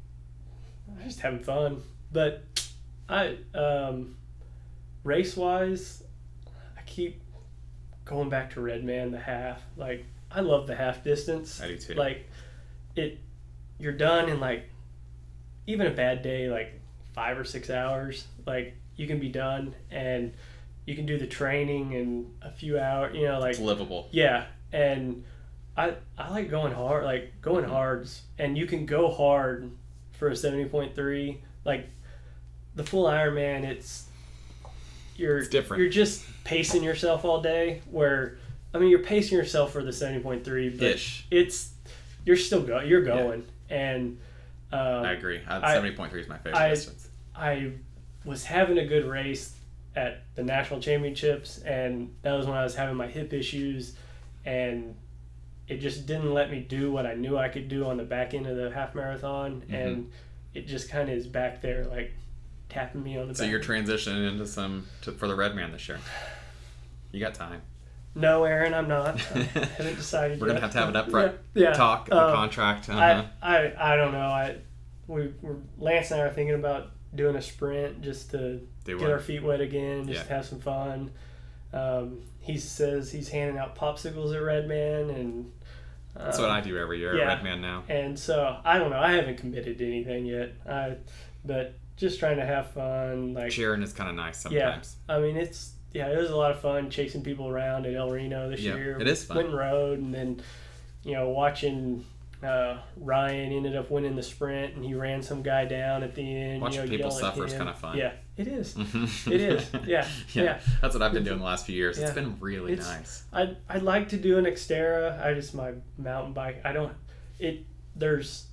I'm just having fun, but I um, race wise, I keep going back to Redman the half. Like I love the half distance. I do too. Like it, you're done in like even a bad day, like five or six hours. Like you can be done, and you can do the training in a few hours. You know, like It's livable. yeah, and I I like going hard, like going hards, and you can go hard for a seventy point three. Like the full Ironman, it's you're It's different. You're just pacing yourself all day. Where I mean, you're pacing yourself for the seventy point three, but Ish. it's you're still go you're going, and um, I agree. Uh, I- seventy point three is my favorite I- distance. I was having a good race at the national championships, and that was when I was having my hip issues, and it just didn't let me do what I knew I could do on the back end of the half marathon, Mm-hmm. and it just kind of is back there, like tapping me on the So back. you're transitioning into some to, for the Redman this year. You got time. No, Aaron, I'm not. I haven't decided. We're gonna yet. have to have an upfront yeah, yeah. talk, a Um, contract. Uh-huh. I, I I don't know. I we we're, Lance and I are thinking about doing a sprint just to Do get what? our feet wet again, just Yeah. to have some fun. Um, he says he's handing out popsicles at Redman, and um, That's what I do every year yeah. at Redman now. And so I don't know. I haven't committed to anything yet. I but just trying to have fun. Like Cheering is kind of nice yeah, sometimes. I mean it's yeah, it was a lot of fun chasing people around at El Reno this Yeah, year. it is fun. Winton Road, and then you know watching. Uh, Ryan ended up winning the sprint, and he ran some guy down at the end. Watching you know, people yelling at suffer is him. kind of fun. Yeah, it is. Mhm. It is. Yeah, yeah. That's what I've been doing the last few years. It's Yeah. been really It's- nice. I'd, I'd like to do an Xterra. I just my mountain bike. I don't. It there's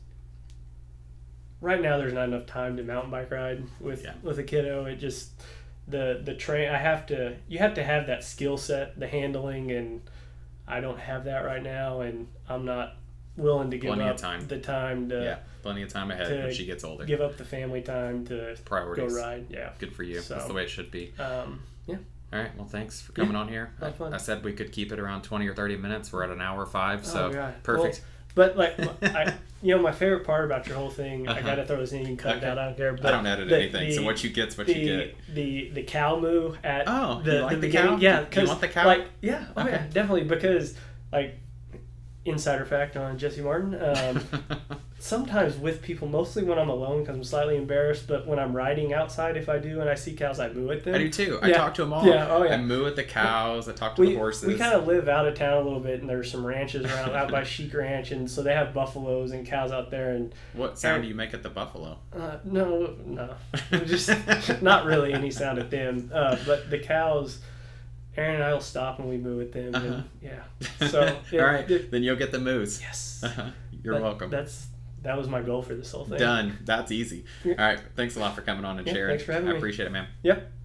right now there's not enough time to mountain bike ride with Yeah. with a kiddo. It just the the train. I have to. You have to have that skill set, the handling, and I don't have that right now, and I'm not willing to give Plenty of up time. the time to Yeah, plenty of time ahead to when she gets older. give up the family time to go Priorities. ride. Yeah. Good for you. So- That's the way it should be. Um, yeah. All right. Well, thanks for coming on here. a lot of fun. I, I said we could keep it around twenty or thirty minutes. We're at an hour five, so Oh, God. perfect. Well, but like, I, you know, my favorite part about your whole thing, I Uh-huh. gotta throw this in. You can cut Okay. it out. I don't care. But I don't edit the- anything, so the- what you get's what the, you get. The the cow moo at Oh, the, you like the beginning. cow? Yeah, You because want the cow? like yeah, oh Okay. yeah, definitely because like insider fact on Jesse Martin. Um, sometimes with people, mostly when I'm alone because I'm slightly embarrassed, but when I'm riding outside, if I do and I see cows, I moo at them. I do too. I Yeah. talk to them all. Yeah, oh, yeah. I moo at the cows. I talk to we, the horses. We kind of live out of town a little bit, and there's some ranches around out by Chic Ranch, and so they have buffaloes and cows out there. And What sound do you make at the buffalo? uh, no, no, just not really any sound at them. Uh, but the cows, Aaron and I will stop and we moo at them. Uh-huh. And, yeah. So it- all right, it- then you'll get the moose. yes, Uh-huh. You're That- welcome. That's that was my goal for this whole thing. Done. That's easy. All right. Thanks a lot for coming on and Yeah, sharing. thanks for having I me. appreciate it, man. Yep.